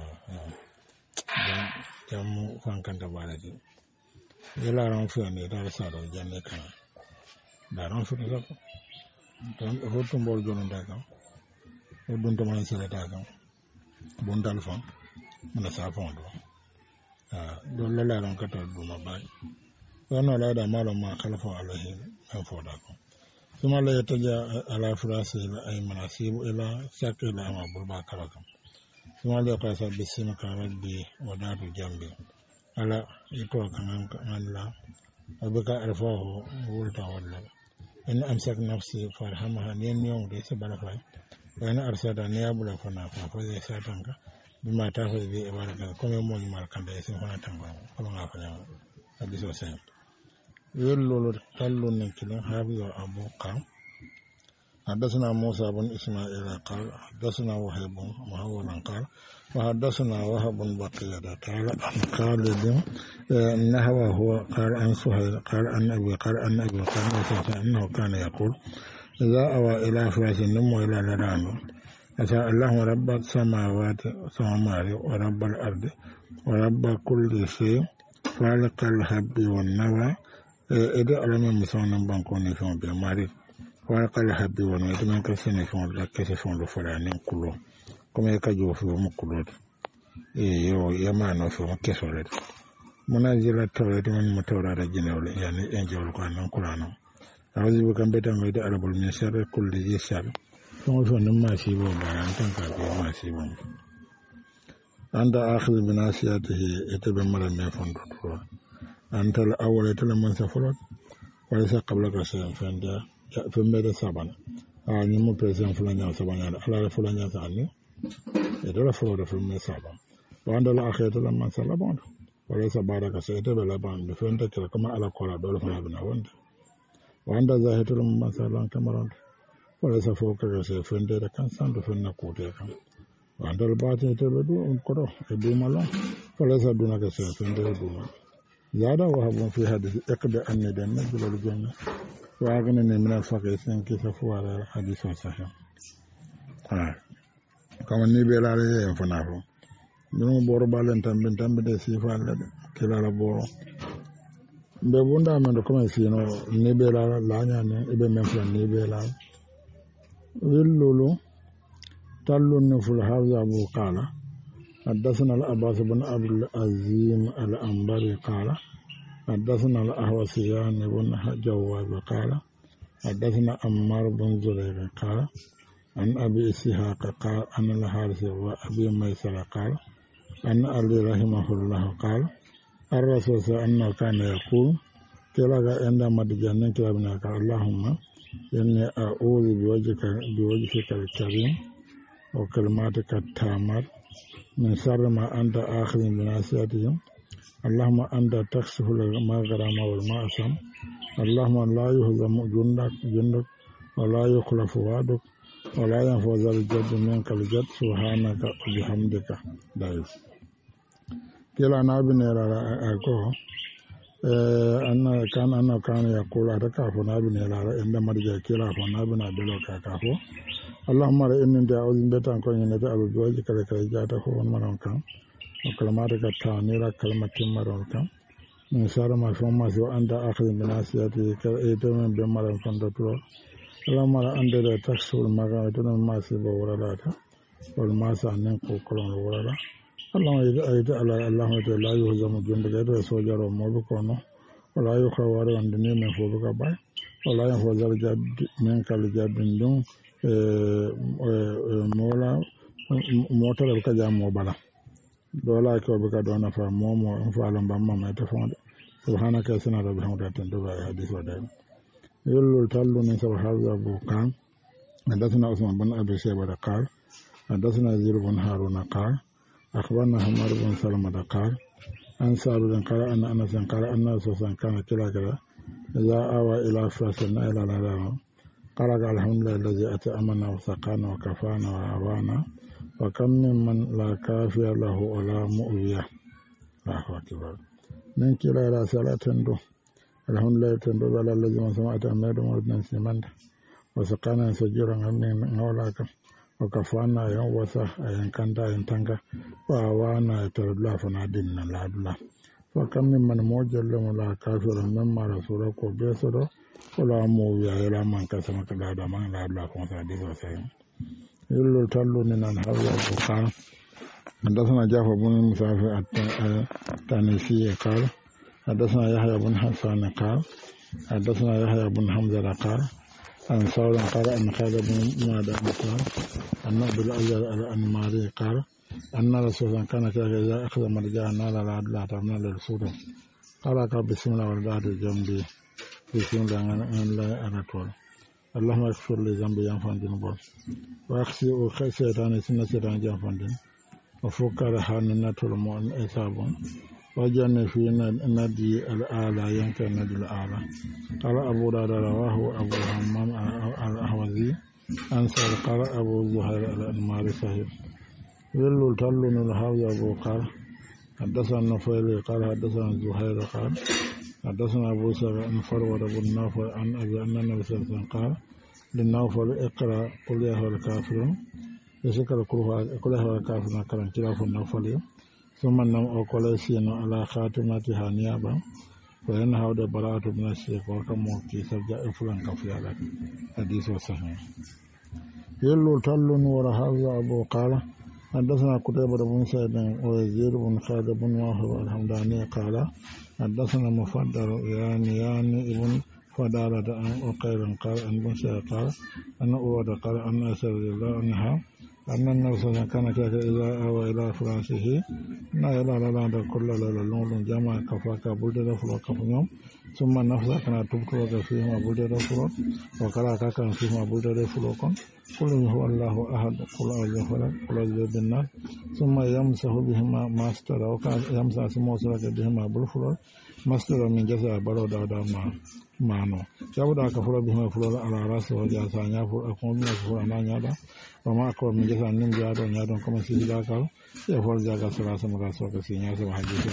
Speaker 1: jamu fankanta baladi yala ran fi ne da sa da janne kana da ran fi da ko dan hotum bol jono da kan odun to man sala da kan bon dal fon mana sa fon do la ran kata do ma bai wana la da malum ma khalafa alaihi an foda ko kuma la yataja ala firasi ila ay manasib ila sakila ma bulba karakam kuma la qasa bisima ka rabbi wadatu jambi ala ito kan la abaka arfahu wulta walla in amsak nafsi farhamaha nen yong de se bala fay wana arsada ne abula fana fa zai satanka bima ta fa bi ibaraka kuma mo ni mal kan da sai fana tanga ko nga fa nya abiso sen يقول قالوا نكلا هذا أبو قام حدثنا موسى بن إسماعيل قال حدثنا وهب محول قال وحدثنا وهب بقية قال عن خالد نحوه هو قال عن سهيل قال عن أبي قال أنه كان يقول إذا أوى إلى فراش النم إلى لرانه أسأل الله رب السماوات ورب الأرض ورب كل شيء خالق الحب والنوى ede alama musona banko ne fon be mari wala kala habbi wona de man ka sene fon la kese fon lo fala nen kulo comme ka jo fo mo kulo yo yamano fo mo keso le mona jila tawre de man mo tawra da jinewle yani en jawol ko nan kulano awzi bu kambe tan de arabul min shar kulli ji shar fon fon ma shi bo ba an tan ka be ma shi bo anda akhir binasiyatihi etabe mala me fon do أنت الأول يتلمن سفرات وليس قبلك شيء فاندا فمبدا سبعنا أني مو بريزن فلان سبعنا على فلان ثاني يدل فلان فمن سبعة وعند الآخر يتلمن سلبان وليس بعدك شيء يتلبان بفندا كما على كورا دول فلان بناوند وعند ذا يتلمن سلبان كمران وليس فوقك شيء فندا كان سند فندا كوتيا وعند الباطن يتلبدو كرو يدومالون وليس دونك شيء فندا يدومال زاد وهب في حديث اقدى أن يدن نجل الجنة وأغنني من الفقه سنكي سفوى على الحديث الصحيح كما نبي عليه ينفناه بنو بورو بالن تنبين دي سيفا كلا لبورو ببوندا من كما سينو نبي لا نيان ابي منفلا نبي لا ويلولو تلو نفل هذا أبو قال حدثنا الأباس بن عبد العظيم الأنباري قال حدثنا الأهوسيان بن جواب قال حدثنا عمار بن زرير قال عن أبي إسحاق قال عن الحارث وأبي ميسر قال عن علي رحمه الله قال الرسول صلى الله عليه وسلم كان يقول كلا عندما تجنن كلا بناك اللهم إني أعوذ بوجهك الكريم وكلماتك التامات من شر ما أنت آخذ بناصيتهم اللهم أنت تكشف المغرم والمعصم اللهم لا يهزم جندك ولا يخلف وعدك ولا ينفع ذا الجد منك الجد سبحانك وبحمدك دايس كلا نابن أكو أنه كان يقول أتكافو نابن عندما رجع كلا فنابن أبلوك أكافو اللهم إني أعوذ بك أن أكون ينتهي بوجهك لكي جاءته ونمرك وكلماتك التعنيرة كلمة مرونك من شر ما فما سوى أنت أخذ بناسيتي كأيتم بمرون كنترول اللهم أنت تكسر المغامة ما سوى ورلاتا والماسة ننقو كلون ورلا اللهم إذا اللهم لا يهزم جندك إذا سوجر ومبكونه ولا يخوار عندني من فوقك باي ولا ينفذ الجد منك الجد دون mola motara ka jamo bala dola ko be ka dona fa momo fa lamba mama ta fonde subhanaka sana rabbi hamda tan do ba hadith wa dai yulul tallu min sahabu abu kan hadathana usman bin abi shayba qal hadathana zir bin harun qal akhbarna hamar bin salama qal an sa'id bin qala anna anas qala anna rasul kana kila إذا آوى إلى فرسنا إلى العالم قال الحمد لله الذي أتأمنا وسقانا وكفانا وآوانا وكم ممن لا كافي له ولا مؤوية. الله أكبر. من كلا إلى صلاة دو الحمد لله تندو على الذي ما سمعت أمير مولدنا سيمانت وسقانا سجورا من أولاك وكفانا يوم وسا أين كندا ينتنك وآوانا يتردلا فنادين العدلا وكم ممن موجل لا كافر مما رسولك وبيسره ولا مووية إلى من كسمك لا دمان لا أدلا كونسا ديس وسيم يلو تلو من الحوض البقار. حدثنا جعفر بن مسافر التانيسي قال حدثنا يحيى بن حسان قال حدثنا يحيى بن حمزة قال عن ثور قال أن خالد بن معدان قال أن أبو الأجر الأنماري قال أن رسول الله كان إذا أخذ مرجعا نال العدل أعطانا للرسول قال بسم الله والبعد جنبي بسم الله أن لا أرطول اللهم اغفر لي ذنبي ينفع دين وأخسي سيطان سنة سيطان جنفع دين وفكر حاننا تلمون إصابون وجن في ندي الآلة ينكر ندي الآلة قال أبو داود رواه أبو همام الأحوذي أنصار قال أبو زهير الأنماري صحيح. يلو تلون الحوض أبو قال حدثنا النفيلي قال حدثنا زهير قال حدثنا أبو سعيد أن فرود أبو النافع عن أبي أن النبي صلى الله عليه وسلم قال للنوفل اقرأ قل يا أيها الكافرون يسكر قل يا أيها الكافرون كلام كلاف النوفل ثم نم أقول سينو على خاتمتها نيابا فإن هذا براءة من الشرك وكم كي سبجا إفلان كفيالك حديث صحيح. يلو تلون ورهاوي أبو قال حدثنا قتيبة بن سعيد ويزيد بن خالد بن واهب الحمداني قال حدثنا مفضل يعني ابن فضالة عن أقيل قال أن بن سعيد قال أن أورد قال أن أسر الله عنها أن النبي صلى الله عليه وسلم كان إذا أوى إلى فرنسه لا إله إلا الله كل ليلة لون جمع كفاك بلد فلوك فنيوم ثم نفسه كان تبتوك فيهما بلد فلوك وكراك كان فيهما بلد فلوك قل هو الله أحد قل أعوذ فلك قل أعوذ بالناس ثم يمسح بهما ماستر وكان يمسح سموسرك بهما بالفلوك ماستر من جزاء بلو دادا مانو يبدأ كفر بهما فلوك على رأسه وجاسا يفر أكون من فلوك أنا نيادا وما أكبر من جزاء نم جادو نيادو كما سيجاك يفر جاك سلاسة مراسوك سينياسة وحديثة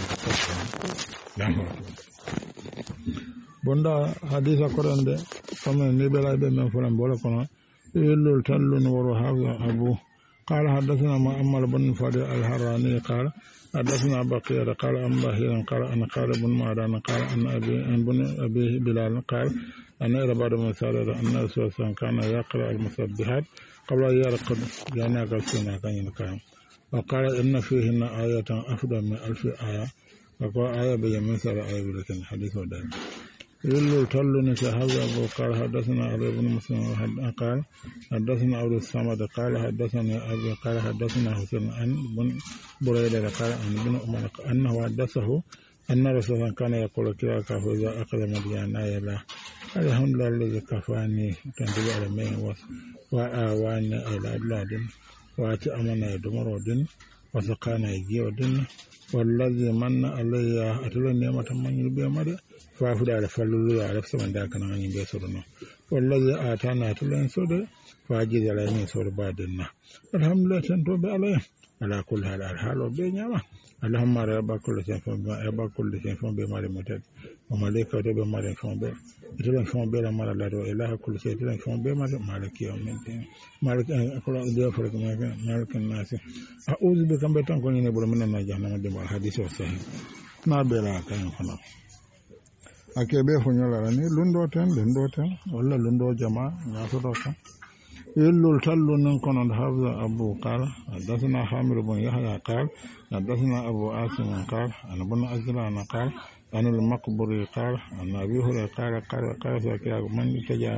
Speaker 1: بندا حديث قرآن ده كما نبلا بمن فلان بولكنا يلو تلون ورهاوي أبو قال حدثنا مؤمل بن فادي الحراني قال حدثنا بقية قال أن باهير قال أن قال بن معدان قال أن أبي بلال قال أن إرباد بن سارد أن رسول الله كان يقرأ المسبحات قبل أن يرقد يعني قلسنا كان ينكام وقال إن فيهن آية أفضل من 1000 آية وقال آية بيمن سار آية لكن حديث ودائم. يلو تلون هذا أبو قال حدثنا علي بن مسلم قال حدثنا عبد الصمد قال حدثنا أبي قال حدثنا حسين عن بن بريدة قال عن بن عمر أنه حدثه أن رسول الله كان يقول كلاك فإذا أخذ مديانا يلا الحمد لله الذي كفاني تنتبه على مين وآواني إلى أبلاد وأتي أمنا يدمر دين وسقانا يجيو دين والذي من علي أتلو نعمة من يبيع مدى فافد على فلولو على سمن ذاك نعم بيسرنا والذي آتانا أتلو سود فاجد على يمين سود بعدنا الحمد لله تنتوب عليه على كل حال الحال وبينما اللهم رب كل شيء رب كل شيء بما متد وملائكة بما فهم إتلون فهم بلا مال الله إله كل شيء إتلون فهم بما مالك يوم الدين مالك كل أديا فرق مالك الناس أعوذ بك من تنكون ينبر من النجاة دم الحديث الصحيح ما بلا كان فنا أكيد فنيلا رني لندوتن ولا لندو جماعة ناسوتك يلو تلون نكون الحافظ أبو قال حدثنا حامر بن يحيى قال حدثنا أبو عاصم قال أنا بن أزرع قال أنا المقبري قال أنا أبي هريرة قال سكيا من تجا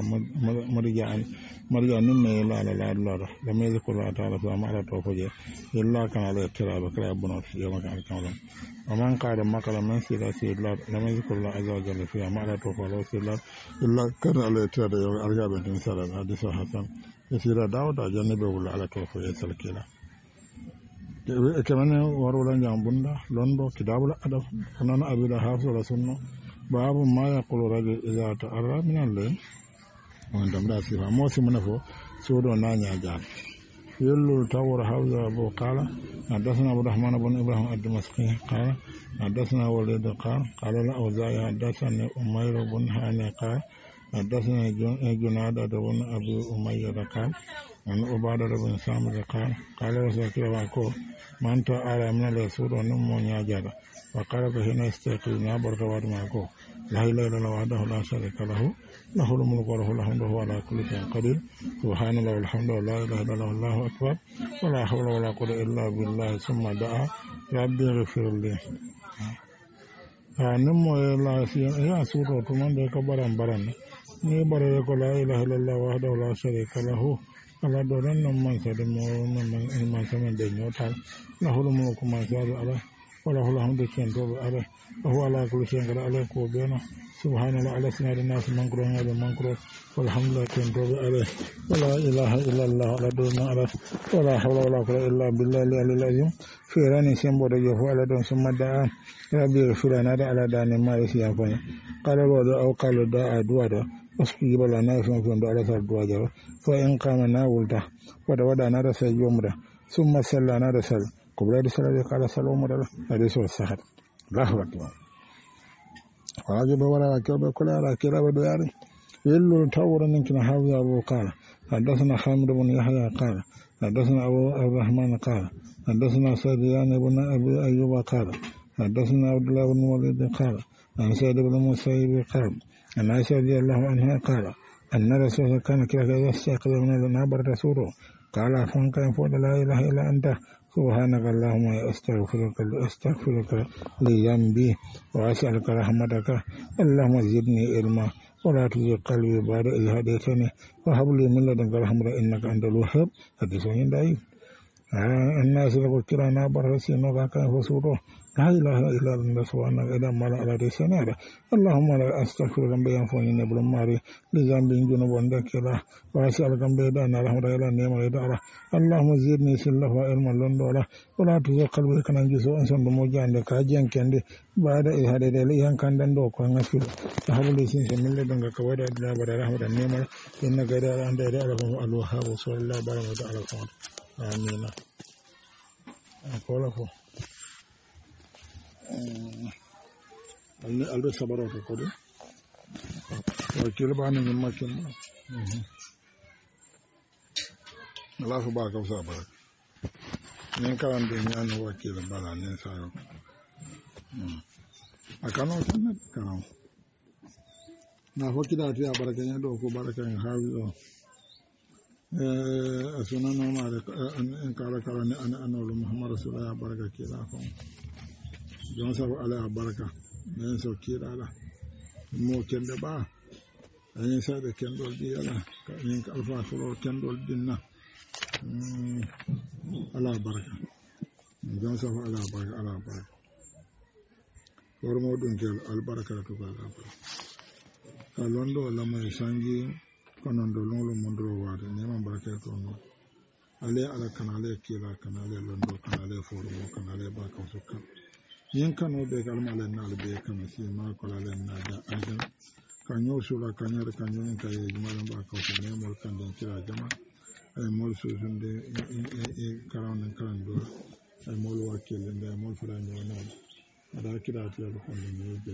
Speaker 1: مرجع نمنا إلا لا الله لم يذكر الله تعالى فما على توفجه إلا كان على التراب كلا بنوت يوم كان كاملا ومن قال ما قال من سيلا سيلا لم يذكر الله عز وجل فيها ما على توفجه سيلا إلا كان على التراب يوم أرجع بنت مثلا حديث حسن يسير داود أجنبه ولا على توفجه سلكيلا كمان ورولا جامبوندا لوندو كتاب الأدب أنا أبي الحافظ رسولنا babu ma yaqulu rajul idha ta'arra min al-layl on damda sifa mo simana fo sodo na nya jam يلو تور حوزة أبو قال حدثنا عبد الرحمن بن إبراهيم الدمشقي قال حدثنا وليد قال قال الأوزاعي حدثني أمير بن هاني قال حدثنا جنادة بن أبي أمية قال عن عبادة بن سامر قال قال رسول الله من تعالى من الرسول ونمو نياجر وقال فهنا استيقظ نابر تواد معكو لا إله إلا الله وحده لا شريك له له الملك وله الحمد وهو على كل شيء قدير سبحان الله والحمد ولا إله إلا الله والله أكبر ولا حول ولا قوة إلا بالله ثم دعا ربي اغفر لي نمو لا يا سورة من ذلك بران ni bare ko la ilaha illallah wahdahu la sharika lahu ala doran non man sade mo man sama de nyotal la hulu mo ko man sade ala wala hulu hamdu kento ala huwa ala kulli shay'in qadir ala ko bena subhanallah ala sinada nas mankro ngado mankro walhamdulillah kento ala wala ilaha illallah ala doran ala wala hawla wala quwwata illa billahi al-azim fi rani sembo de yo ala don summa da rabbi fulana da ala dane ma yasi afanya qala wa da aw qala da adwa da واستجيب لنا فنكون على ثلاث واجب فإن قامنا ولده ودنا رسل يومنا ثم سلنا رسل قبل رسل قال سلام على حديث الصحة الله أكبر واجب ولا كتاب كل على كتاب دوار يلو تور منك حافظ أبو قال حدثنا حامد بن يحيى قال حدثنا أبو الرحمن قال حدثنا سيدنا بن أبي أيوب قال حدثنا عبد الله بن وليد قال عن سيد بن مسيب قال أن عائشة رضي الله عنها قال أن رسول الله كان كذا يستيقظ من النار رسوله قال فان كان فوق لا إله إلا أنت سبحانك اللهم أستغفرك لذنبي وأسألك رحمتك اللهم زدني علما ولا تزغ قلبي بعد إذ هديتني وهب لي من لدنك رحمة إنك أنت الوهاب حديث ضعيف الناس لو كرانا برسينا كان فسوره لا إله إلا الله سبحانه إذا ما لا رسنا اللهم لا أستغفر ذنبي ينفعني نبل ماري لذنبي جنوب عندك لا وأسألك بيدانا رحمة إلى نعمة إدارة اللهم زدني سلة وعلما لندولا ولا تزغ قلبي كان جزء أنسان بموجان لك أجيان كندي بعد إذ هديت لي أن كان دندو كان نسفل فهب لي سنس من لدنك كويدا إلى بر رحمة النعمة إنك إذا أنت إذا أعلم الوهاب صلى الله عليه وسلم آمين أقول لكم albe sabaroto ko de wakil bani min makin Allah fu ba ka sabara nen karan de nyano wakil bala nen sayo akano tan kan na hokida ti baraka nya do ko baraka nya hawizo asuna no mare en kala kala ne ana Muhammad rasulullah baraka kila ko don sabu ala baraka men so kira ala mo kende ba ayin sa de kendol di ala yin ka alfa furo kendol dinna ala baraka don sabu ala baraka hormo dun kel al baraka to ba ka londo la mai sangi konon do lolo mondro wade ne man baraka to no ale ala kanale kila kanale londo kanale furo kanale ba ka so kan yin kano be kalmale nal be kama si ma kolale na da ajan kanyo sura kanyar kanyo in kai jumalan ba ka so ne mol kan den kira jama ay mol so sunde karan do ay mol wakil den mol fara ni wana ada kira ti ko kon ni be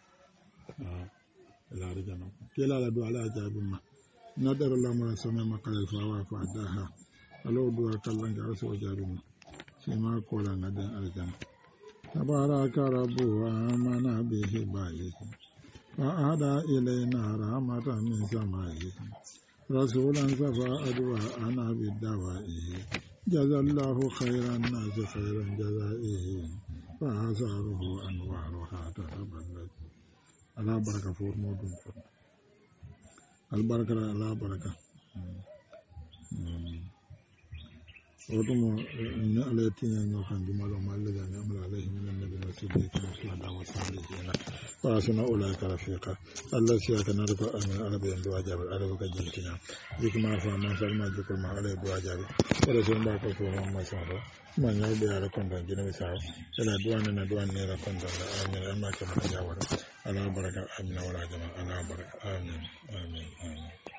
Speaker 1: la rejana kila la do ala jabuma nadar la ma sama makal fa wa fa daha alo do kallan ga so jabuma si ma kola na den aljana تبارك رب وآمن به بايه وأهدى إلينا رحمة من سمائه رسولا صفى أدواءنا بالدوائه جزى الله خير الناس خيرا جزائه فآثاره أنوارها تتبلد على بركة فور مودون البركة على بركة وتم على تين وكان جمال ما الذي أمر عليه من النبي والصديقين والشهداء والصالحين وحسن أولئك رفيقا الله سيأتي نرفع من العرب بواجب العرب كجنتنا ذيك ما رفع من سلمى ذكر ما عليه بواجب ورسول الله كفوه ما سعره من يربي على كندا جنوب سعره إلى دوان نيرا كندا آمين أما كما تجاور على بركة آمين ولا جماعة على بركة آمين